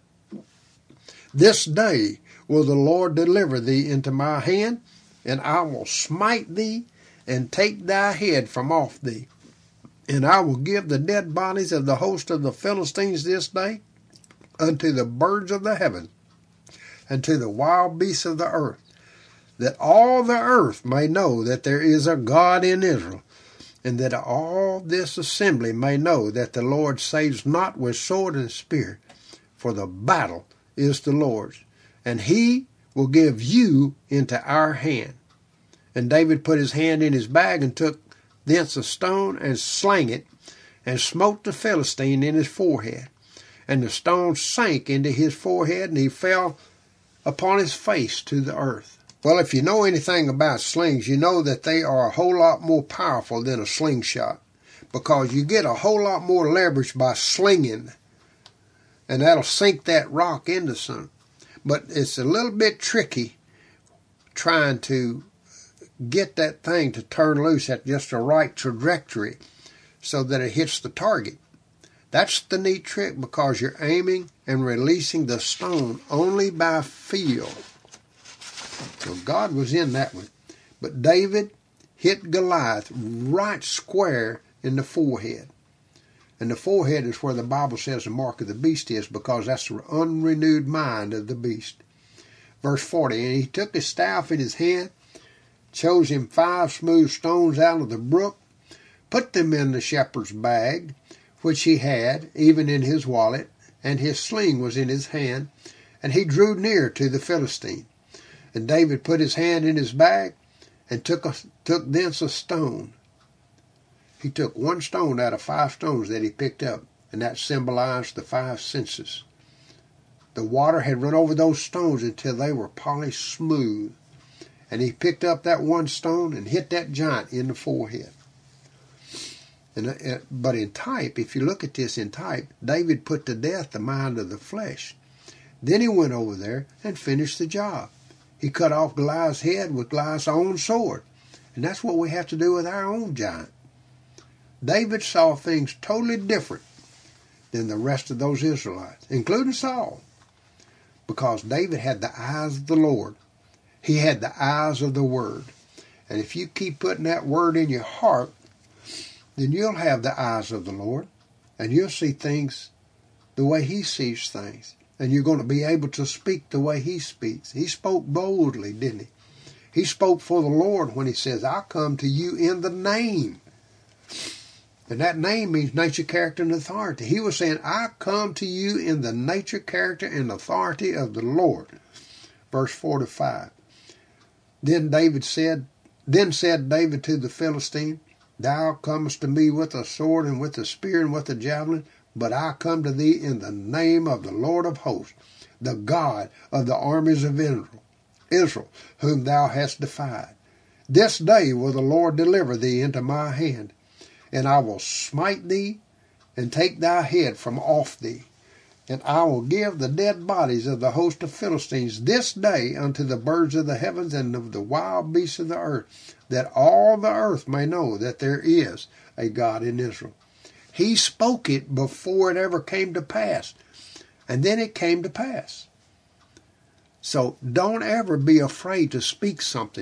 This day will the Lord deliver thee into my hand, and I will smite thee and take thy head from off thee. And I will give the dead bodies of the host of the Philistines this day unto the birds of the heaven, and to the wild beasts of the earth, that all the earth may know that there is a God in Israel, and that all this assembly may know that the Lord saves not with sword and spear, for the battle is the Lord's, and he will give you into our hand. And David put his hand in his bag and took thence a stone and slang it, and smote the Philistine in his forehead. And the stone sank into his forehead, and he fell upon his face to the earth. Well, if you know anything about slings, you know that they are a whole lot more powerful than a slingshot, because you get a whole lot more leverage by slinging, and that'll sink that rock into something. But it's a little bit tricky trying to get that thing to turn loose at just the right trajectory so that it hits the target. That's the neat trick, because you're aiming and releasing the stone only by feel. So God was in that one. But David hit Goliath right square in the forehead. And the forehead is where the Bible says the mark of the beast is, because that's the unrenewed mind of the beast. Verse 40, and he took his staff in his hand, chose him 5 smooth stones out of the brook, put them in the shepherd's bag, which he had, even in his wallet, and his sling was in his hand, and he drew near to the Philistine. And David put his hand in his bag, and took thence a stone. He took 1 stone out of 5 stones that he picked up, and that symbolized the 5 senses. The water had run over those stones until they were polished smooth. And he picked up that 1 stone and hit that giant in the forehead. But in type, if you look at this in type, David put to death the mind of the flesh. Then he went over there and finished the job. He cut off Goliath's head with Goliath's own sword. And that's what we have to do with our own giant. David saw things totally different than the rest of those Israelites, including Saul, because David had the eyes of the Lord. He had the eyes of the Word. And if you keep putting that Word in your heart, then you'll have the eyes of the Lord, and you'll see things the way he sees things. And you're going to be able to speak the way he speaks. He spoke boldly, didn't he? He spoke for the Lord when he says, I come to you in the name. And that name means nature, character, and authority. He was saying, I come to you in the nature, character, and authority of the Lord. Verse 45. Then said David to the Philistine, Thou comest to me with a sword and with a spear and with a javelin, but I come to thee in the name of the Lord of hosts, the God of the armies of Israel, whom thou hast defied. This day will the Lord deliver thee into my hand, and I will smite thee and take thy head from off thee. And I will give the dead bodies of the host of Philistines this day unto the birds of the heavens and of the wild beasts of the earth, that all the earth may know that there is a God in Israel. He spoke it before it ever came to pass. And then it came to pass. So don't ever be afraid to speak something,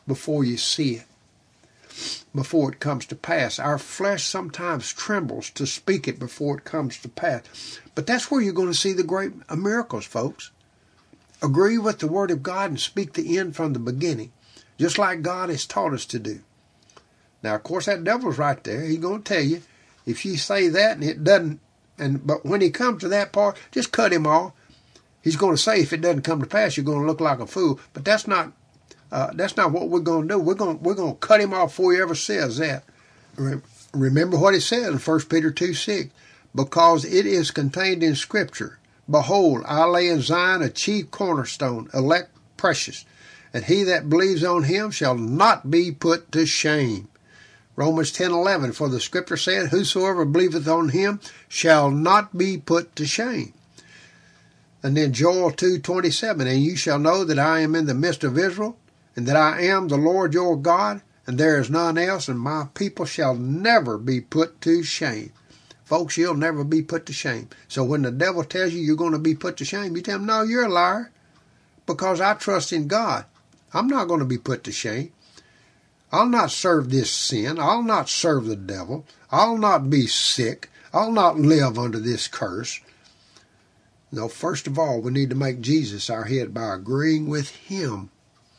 before you see it, before it comes to pass. Our flesh sometimes trembles to speak it before it comes to pass. But that's where you're going to see the great miracles, folks. Agree with the Word of God and speak the end from the beginning, just like God has taught us to do. Now, of course, that devil's right there. He's going to tell you, if you say that and it doesn't, but when he comes to that part, just cut him off. He's going to say if it doesn't come to pass, you're going to look like a fool. But that's not what we're going to do. We're going to cut him off before he ever says that. Remember what it says in 1 Peter 2:6, because it is contained in Scripture. Behold, I lay in Zion a chief cornerstone, elect precious, and he that believes on him shall not be put to shame. Romans 10:11, for the Scripture said, whosoever believeth on him shall not be put to shame. And then Joel 2:27, and you shall know that I am in the midst of Israel, and that I am the Lord your God, and there is none else, and my people shall never be put to shame. Folks, you'll never be put to shame. So when the devil tells you you're going to be put to shame, you tell him, no, you're a liar, because I trust in God. I'm not going to be put to shame. I'll not serve this sin. I'll not serve the devil. I'll not be sick. I'll not live under this curse. No, first of all, we need to make Jesus our head by agreeing with him.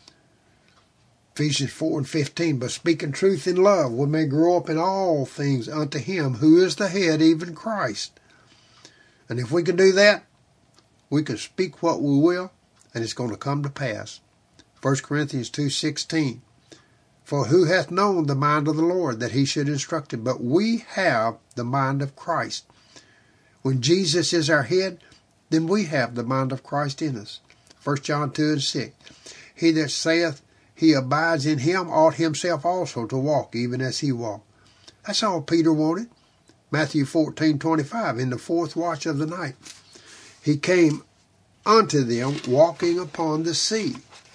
Ephesians 4:15, but speaking truth in love, we may grow up in all things unto him who is the head, even Christ. And if we can do that, we can speak what we will, and it's going to come to pass. 1 Corinthians 2:16, for who hath known the mind of the Lord, that he should instruct him? But we have the mind of Christ. When Jesus is our head, then we have the mind of Christ in us. 1 John 2:6, he that saith he abides in him ought himself also to walk, even as he walked. That's all Peter wanted. Matthew 14:25, in the fourth watch of the night, he came unto them walking upon the sea.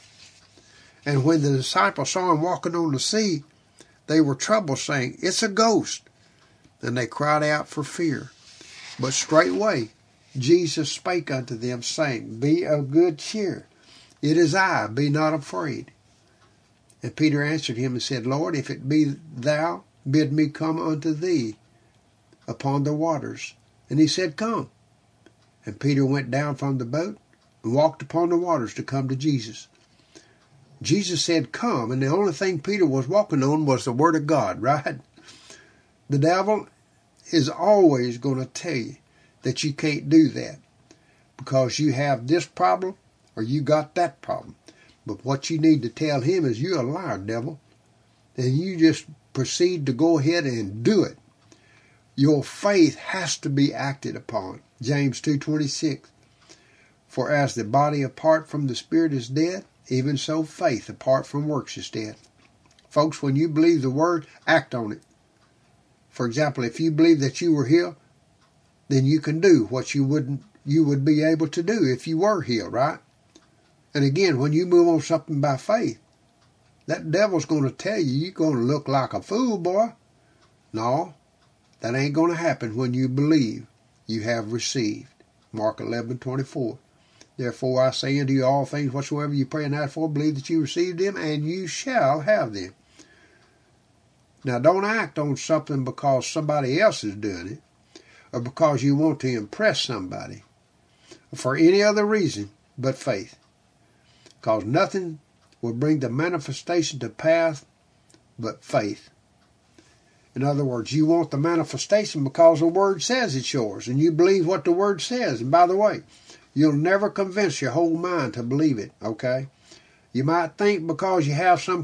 And when the disciples saw him walking on the sea, they were troubled, saying, it's a ghost. And they cried out for fear. But straightway Jesus spake unto them, saying, be of good cheer. It is I, be not afraid. And Peter answered him and said, Lord, if it be thou, bid me come unto thee upon the waters. And he said, come. And Peter went down from the boat and walked upon the waters to come to Jesus. Jesus said, come, and the only thing Peter was walking on was the Word of God, right? The devil is always going to tell you that you can't do that because you have this problem or you got that problem. But what you need to tell him is, you're a liar, devil. And you just proceed to go ahead and do it. Your faith has to be acted upon. James 2:26, for as the body apart from the spirit is dead, even so faith apart from works is dead. Folks, when you believe the Word, act on it. For example, if you believe that you were healed, then you can do what you would be able to do if you were healed, right? And again, when you move on something by faith, that devil's going to tell you you're going to look like a fool, boy. No, that ain't going to happen when you believe you have received. Mark 11:24. Therefore I say unto you, all things whatsoever you pray and ask for, believe that you received them, and you shall have them. Now, don't act on something because somebody else is doing it, or because you want to impress somebody, or for any other reason but faith. Because nothing will bring the manifestation to pass but faith. In other words, you want the manifestation because the Word says it's yours, and you believe what the Word says. And by the way, you'll never convince your whole mind to believe it, okay? You might think because you have some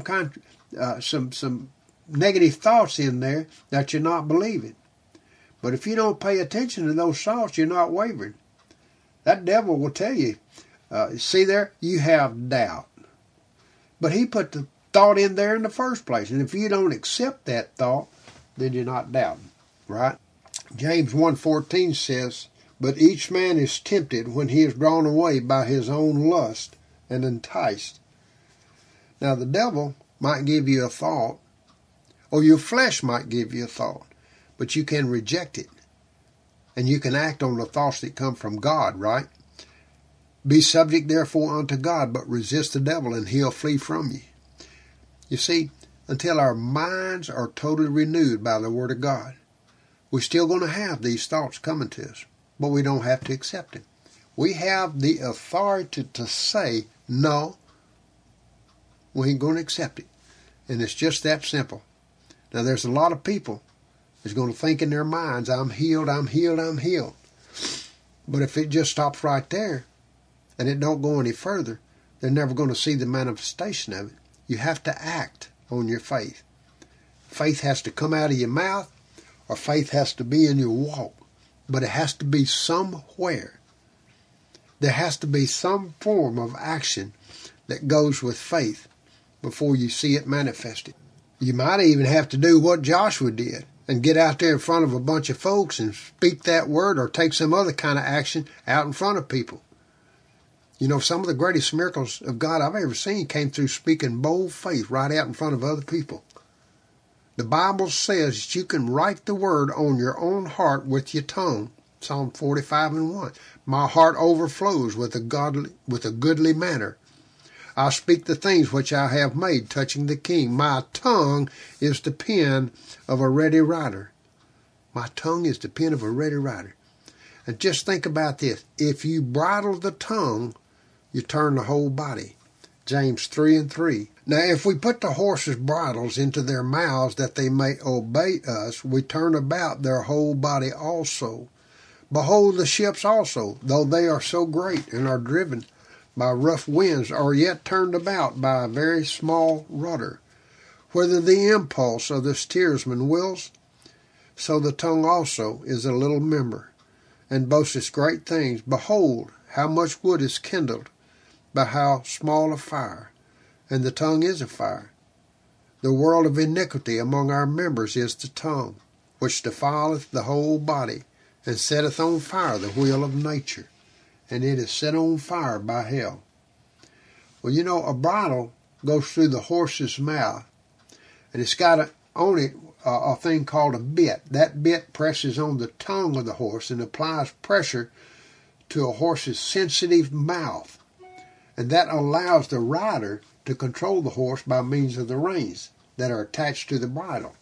negative thoughts in there that you're not believing. But if you don't pay attention to those thoughts, you're not wavering. That devil will tell you, see there, you have doubt. But he put the thought in there in the first place. And if you don't accept that thought, then you're not doubting, right? James 1:14 says, but each man is tempted when he is drawn away by his own lust and enticed. Now the devil might give you a thought, or your flesh might give you a thought, but you can reject it. And you can act on the thoughts that come from God, right? Be subject therefore unto God, but resist the devil and he'll flee from you. You see, until our minds are totally renewed by the Word of God, we're still going to have these thoughts coming to us, but we don't have to accept them. We have the authority to say, no, we ain't going to accept it. And it's just that simple. Now, there's a lot of people that's going to think in their minds, I'm healed, I'm healed, I'm healed. But if it just stops right there and it don't go any further, they're never going to see the manifestation of it. You have to act on your faith. Faith has to come out of your mouth, or faith has to be in your walk. But it has to be somewhere. There has to be some form of action that goes with faith before you see it manifested. You might even have to do what Joshua did and get out there in front of a bunch of folks and speak that word, or take some other kind of action out in front of people. You know, some of the greatest miracles of God I've ever seen came through speaking bold faith right out in front of other people. The Bible says that you can write the word on your own heart with your tongue. Psalm 45:1. My heart overflows with a goodly manner. I speak the things which I have made touching the King. My tongue is the pen of a ready writer. My tongue is the pen of a ready writer. And just think about this. If you bridle the tongue, you turn the whole body. James 3:3. Now, if we put the horses' bridles into their mouths that they may obey us, we turn about their whole body also. Behold, the ships also, though they are so great and are driven by rough winds, are yet turned about by a very small rudder. Whether the impulse of the steersman wills, so the tongue also is a little member, and boasteth great things. Behold, how much wood is kindled by how small a fire, and the tongue is a fire. The world of iniquity among our members is the tongue, which defileth the whole body, and setteth on fire the wheel of nature, and it is set on fire by hell. Well, you know, a bridle goes through the horse's mouth, and it's got on it a thing called a bit. That bit presses on the tongue of the horse and applies pressure to a horse's sensitive mouth, and that allows the rider to control the horse by means of the reins that are attached to the bridle.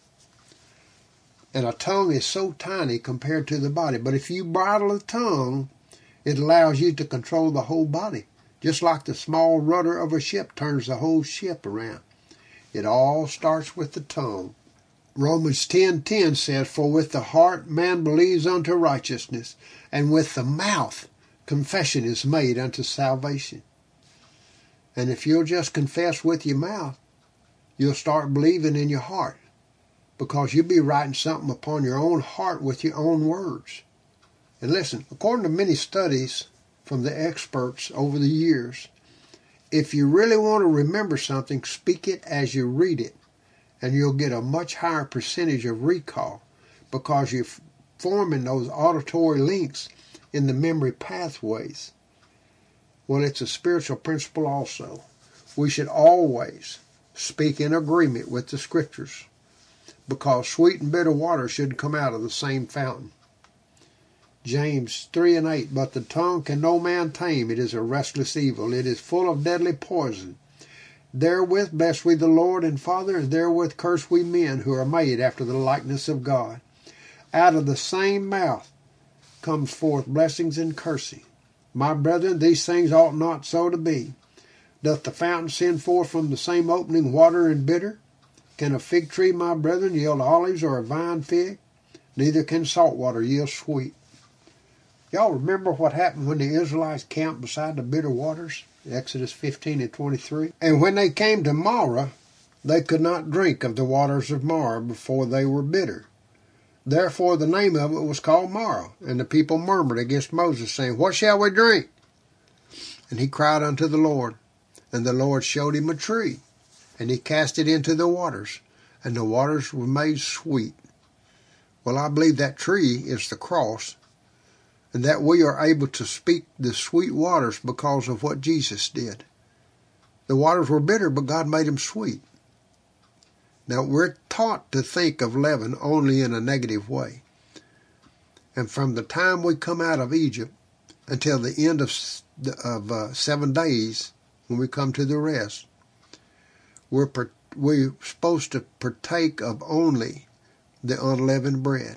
And a tongue is so tiny compared to the body. But if you bridle the tongue, it allows you to control the whole body. Just like the small rudder of a ship turns the whole ship around. It all starts with the tongue. Romans 10:10 says, For with the heart man believes unto righteousness, and with the mouth confession is made unto salvation. And if you'll just confess with your mouth, you'll start believing in your heart, because you'll be writing something upon your own heart with your own words. And listen, according to many studies from the experts over the years, if you really want to remember something, speak it as you read it, and you'll get a much higher percentage of recall, because you're forming those auditory links in the memory pathways. Well, it's a spiritual principle also. We should always speak in agreement with the Scriptures, because sweet and bitter water shouldn't come out of the same fountain. James 3:8, But the tongue can no man tame. It is a restless evil. It is full of deadly poison. Therewith bless we the Lord and Father, and therewith curse we men who are made after the likeness of God. Out of the same mouth comes forth blessings and cursing. My brethren, these things ought not so to be. Doth the fountain send forth from the same opening water and bitter? Can a fig tree, my brethren, yield olives, or a vine fig? Neither can salt water yield sweet. Y'all remember what happened when the Israelites camped beside the bitter waters? Exodus 15:23. And when they came to Marah, they could not drink of the waters of Marah, before they were bitter. Therefore the name of it was called Marah. And the people murmured against Moses, saying, What shall we drink? And he cried unto the Lord, and the Lord showed him a tree, and he cast it into the waters, and the waters were made sweet. Well, I believe that tree is the cross, and that we are able to speak the sweet waters because of what Jesus did. The waters were bitter, but God made them sweet. Now, we're taught to think of leaven only in a negative way. And from the time we come out of Egypt until the end of 7 days, when we come to the rest, we're we're supposed to partake of only the unleavened bread.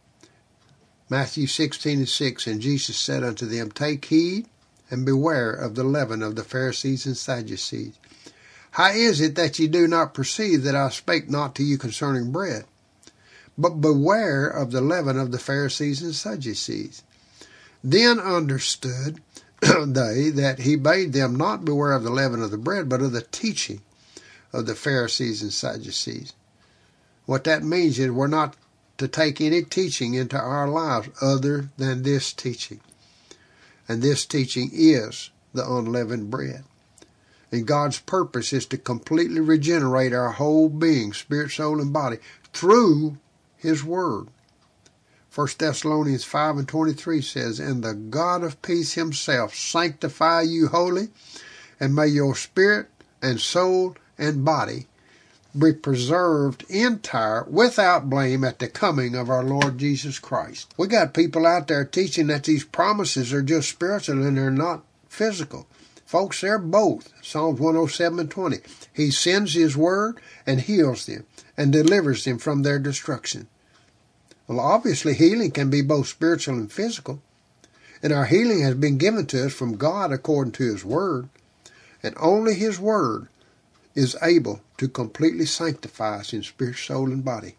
Matthew 16:6, and Jesus said unto them, Take heed and beware of the leaven of the Pharisees and Sadducees. How is it that ye do not perceive that I spake not to you concerning bread? But beware of the leaven of the Pharisees and Sadducees. Then understood they that he bade them not beware of the leaven of the bread, but of the teaching of the Pharisees and Sadducees. What that means is we're not to take any teaching into our lives other than this teaching. And this teaching is the unleavened bread. And God's purpose is to completely regenerate our whole being, spirit, soul, and body, through His Word. 1 Thessalonians 5:23 says, And the God of peace Himself sanctify you wholly, and may your spirit and soul and body be preserved entire, without blame, at the coming of our Lord Jesus Christ. We got people out there teaching that these promises are just spiritual and they're not physical. Folks, they're both. Psalms 107:20. He sends His word and heals them and delivers them from their destruction. Well, obviously, healing can be both spiritual and physical. And our healing has been given to us from God according to His word. And only His word is able to completely sanctify us in spirit, soul, and body.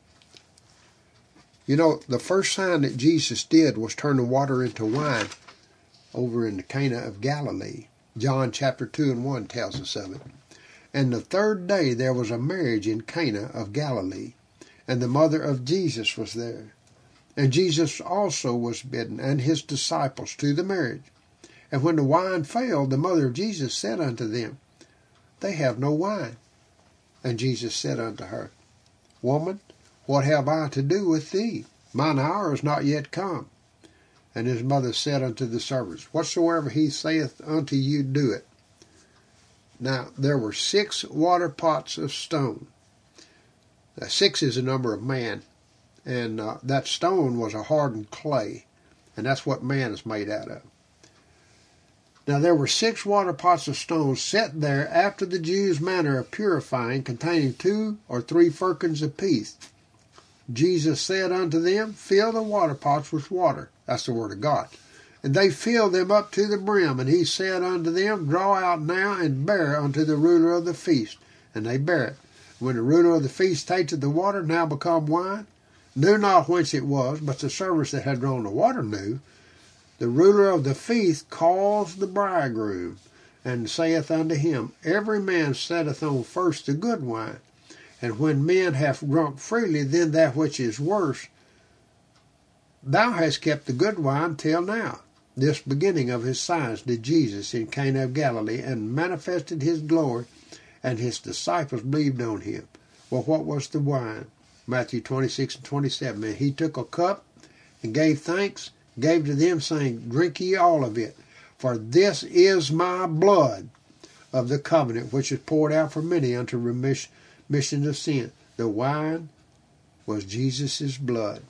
You know, the first sign that Jesus did was turn the water into wine over in the Cana of Galilee. John chapter 2:1 tells us of it. And the third day there was a marriage in Cana of Galilee, and the mother of Jesus was there. And Jesus also was bidden, and His disciples, to the marriage. And when the wine failed, the mother of Jesus said unto them, They have no wine. And Jesus said unto her, Woman, what have I to do with thee? Mine hour is not yet come. And His mother said unto the servants, Whatsoever He saith unto you, do it. Now there were 6 water pots of stone. Now, 6 is the number of man. And that stone was a hardened clay. And that's what man is made out of. Now there were 6 water pots of stone set there after the Jews' manner of purifying, containing 2 or 3 firkins apiece. Jesus said unto them, Fill the water pots with water. That's the word of God. And they filled them up to the brim. And He said unto them, Draw out now and bear unto the ruler of the feast. And they bare it. When the ruler of the feast tasted the water, now become wine, knew not whence it was, but the servants that had drawn the water knew. The ruler of the feast calls the bridegroom, and saith unto him, Every man setteth on first the good wine, and when men have drunk freely, then that which is worse. Thou hast kept the good wine till now. This beginning of His signs did Jesus in Cana of Galilee, and manifested His glory, and His disciples believed on Him. Well, what was the wine? Matthew 26:27. And He took a cup and gave thanks, gave to them, saying, Drink ye all of it, for this is my blood of the covenant, which is poured out for many unto remission of sin. The wine was Jesus' blood.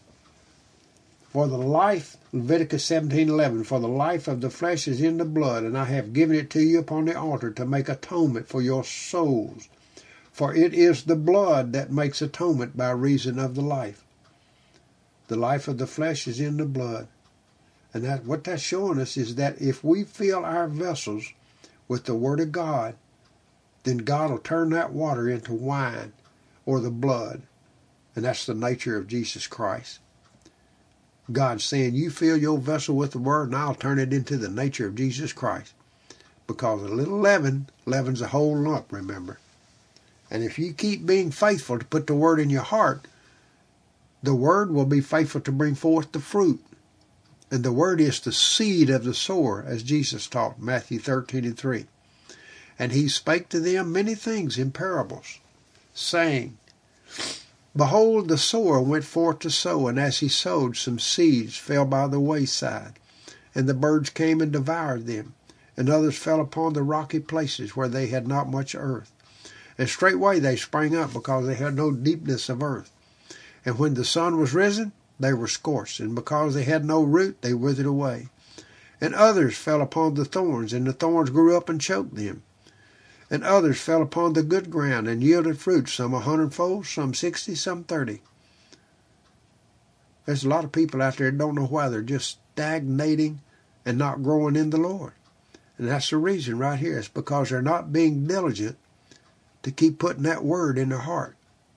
For the life, Leviticus 17:11, for the life of the flesh is in the blood, and I have given it to you upon the altar to make atonement for your souls. For it is the blood that makes atonement by reason of the life. The life of the flesh is in the blood. And what that's showing us is that if we fill our vessels with the Word of God, then God will turn that water into wine or the blood. And that's the nature of Jesus Christ. God's saying, you fill your vessel with the Word, and I'll turn it into the nature of Jesus Christ. Because a little leaven leavens a whole lump, remember. And if you keep being faithful to put the Word in your heart, the Word will be faithful to bring forth the fruit. And the Word is the seed of the sower, as Jesus taught, Matthew 13:3. And He spake to them many things in parables, saying, Behold, the sower went forth to sow, and as he sowed, some seeds fell by the wayside, and the birds came and devoured them, and others fell upon the rocky places where they had not much earth. And straightway they sprang up, because they had no deepness of earth. And when the sun was risen, they were scorched, and because they had no root, they withered away. And others fell upon the thorns, and the thorns grew up and choked them. And others fell upon the good ground and yielded fruit, some 100-fold, some 60, some 30. There's a lot of people out there that don't know why they're just stagnating and not growing in the Lord. And that's the reason right here. It's because they're not being diligent to keep putting that word in their heart.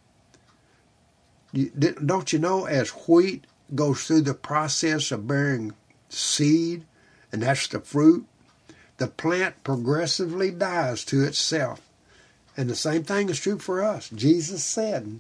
Don't you know, as wheat goes through the process of bearing seed, and that's the fruit, the plant progressively dies to itself. And the same thing is true for us. Jesus said,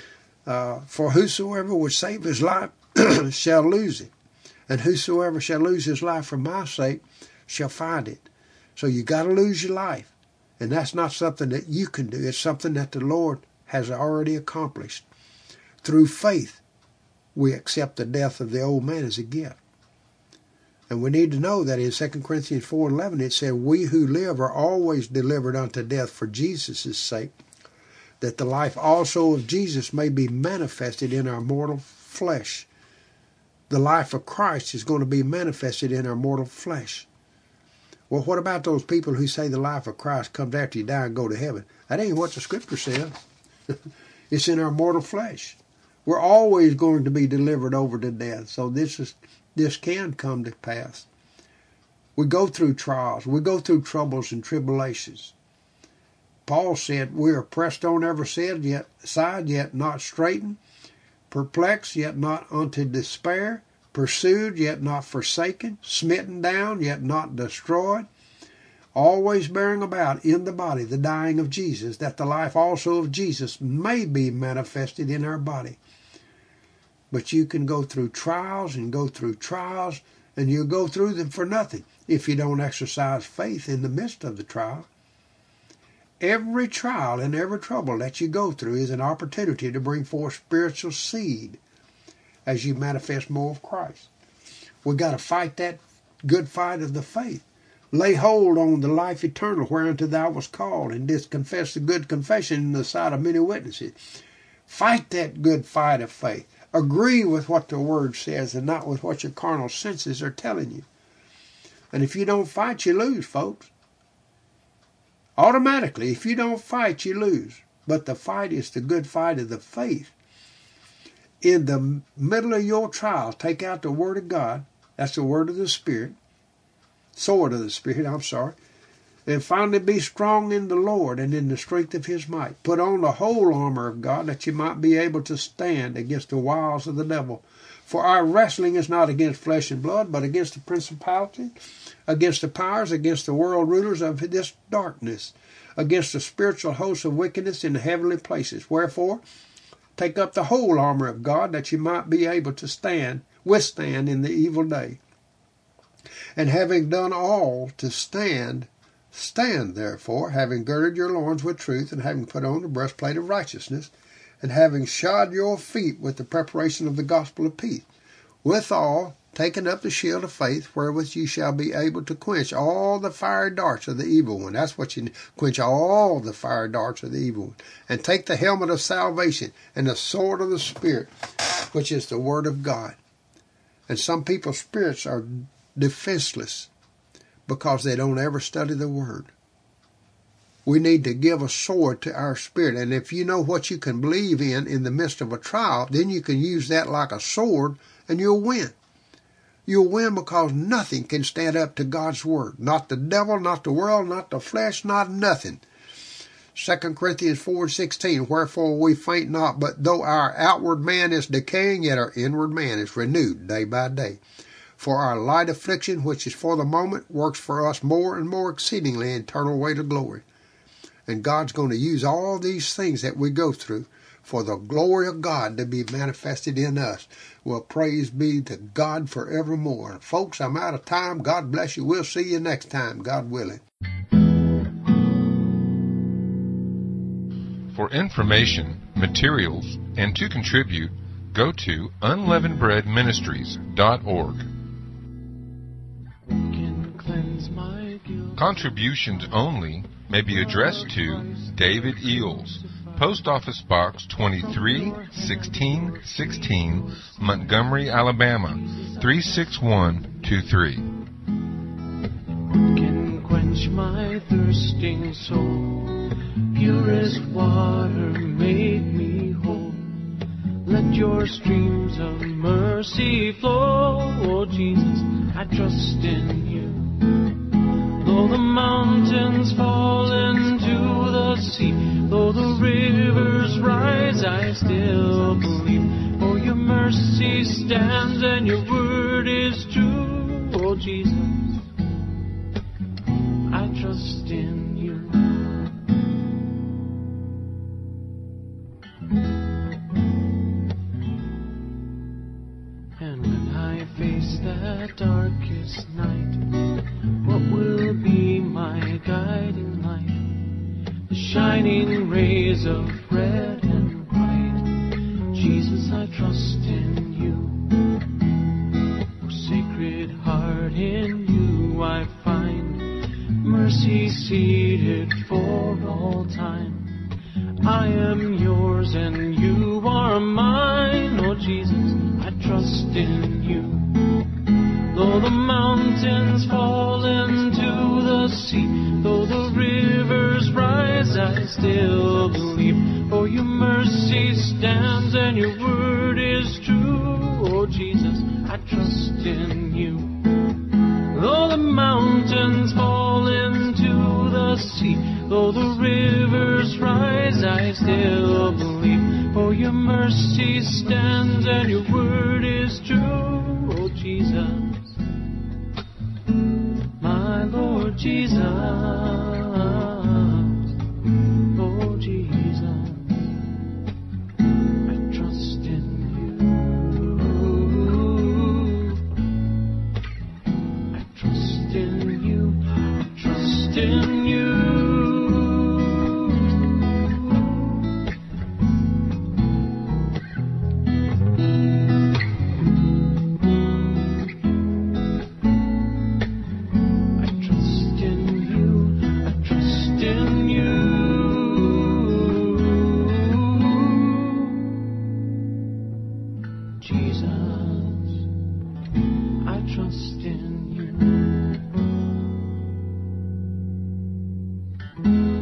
for whosoever would save his life shall lose it. And whosoever shall lose his life for my sake shall find it. So you got to lose your life. And that's not something that you can do. It's something that the Lord has already accomplished. Through faith, we accept the death of the old man as a gift. And we need to know that in 2 Corinthians 4:11 it said, we who live are always delivered unto death for Jesus' sake, that the life also of Jesus may be manifested in our mortal flesh. The life of Christ is going to be manifested in our mortal flesh. Well, what about those people who say the life of Christ comes after you die and go to heaven? That ain't what the Scripture says. It's in our mortal flesh. We're always going to be delivered over to death. So this can come to pass. We go through trials. We go through troubles and tribulations. Paul said, we are pressed on every side, yet not straitened, perplexed, yet not unto despair, pursued, yet not forsaken, smitten down, yet not destroyed, always bearing about in the body the dying of Jesus, that the life also of Jesus may be manifested in our body. But you can go through trials and go through trials, and you'll go through them for nothing if you don't exercise faith in the midst of the trial. Every trial and every trouble that you go through is an opportunity to bring forth spiritual seed as you manifest more of Christ. We've got to fight that good fight of the faith. Lay hold on the life eternal whereunto thou wast called, and didst confess the good confession in the sight of many witnesses. Fight that good fight of faith. Agree with what the Word says and not with what your carnal senses are telling you. And if you don't fight, you lose, folks. Automatically, if you don't fight, you lose. But the fight is the good fight of the faith. In the middle of your trial, take out the Word of God. That's the Word of the Spirit. Sword of the Spirit, And finally be strong in the Lord and in the strength of His might. Put on the whole armor of God, that you might be able to stand against the wiles of the devil. For our wrestling is not against flesh and blood, but against the principalities, against the powers, against the world rulers of this darkness, against the spiritual hosts of wickedness in the heavenly places. Wherefore, take up the whole armor of God, that you might be able to withstand in the evil day. And having done all to stand therefore, having girded your loins with truth, and having put on the breastplate of righteousness, and having shod your feet with the preparation of the gospel of peace. Withal, taking up the shield of faith, wherewith you shall be able to quench all the fiery darts of the evil one. That's what you need. Quench all the fiery darts of the evil one. And take the helmet of salvation and the sword of the Spirit, which is the Word of God. And some people's spirits are defenseless because they don't ever study the Word. We need to give a sword to our spirit. And if you know what you can believe in the midst of a trial, then you can use that like a sword and you'll win. You'll win because nothing can stand up to God's Word. Not the devil, not the world, not the flesh, not nothing. 2 Corinthians 4:16, wherefore we faint not, but though our outward man is decaying, yet our inward man is renewed day by day. For our light affliction, which is for the moment, works for us more and more exceedingly eternal weight of glory. And God's going to use all these things that we go through for the glory of God to be manifested in us. Well, praise be to God forevermore. Folks, I'm out of time. God bless you. We'll see you next time, God willing. For information, materials, and to contribute, go to unleavenedbreadministries.org. Contributions only may be addressed to David Eels, Post Office Box 231616, Montgomery, Alabama 36123. Can quench my my thirsting soul. Purest water make me whole. Let your streams of mercy flow. Oh Jesus, I trust in you. Though the mountains fall into the sea, though the rivers rise, I still believe. For your mercy stands and your word is true. Oh Jesus, I trust in you. And when I face that darkest night, what will be my guiding light? The shining rays of red and white. Jesus, I trust in you. Oh, Sacred Heart, in you I find mercy seated for all time. I am yours and you are mine. Oh Jesus, I trust in you. Though the mountains fall into the sea, though the rivers rise, I still believe. For your mercy stands and your word is true. Oh Jesus, I trust in you. Though the mountains fall into the sea, though the rivers rise, I still believe. For your mercy stands and your word is true. Oh Jesus, my Lord Jesus, oh Jesus, I trust in you. I trust in you. I trust in you. You.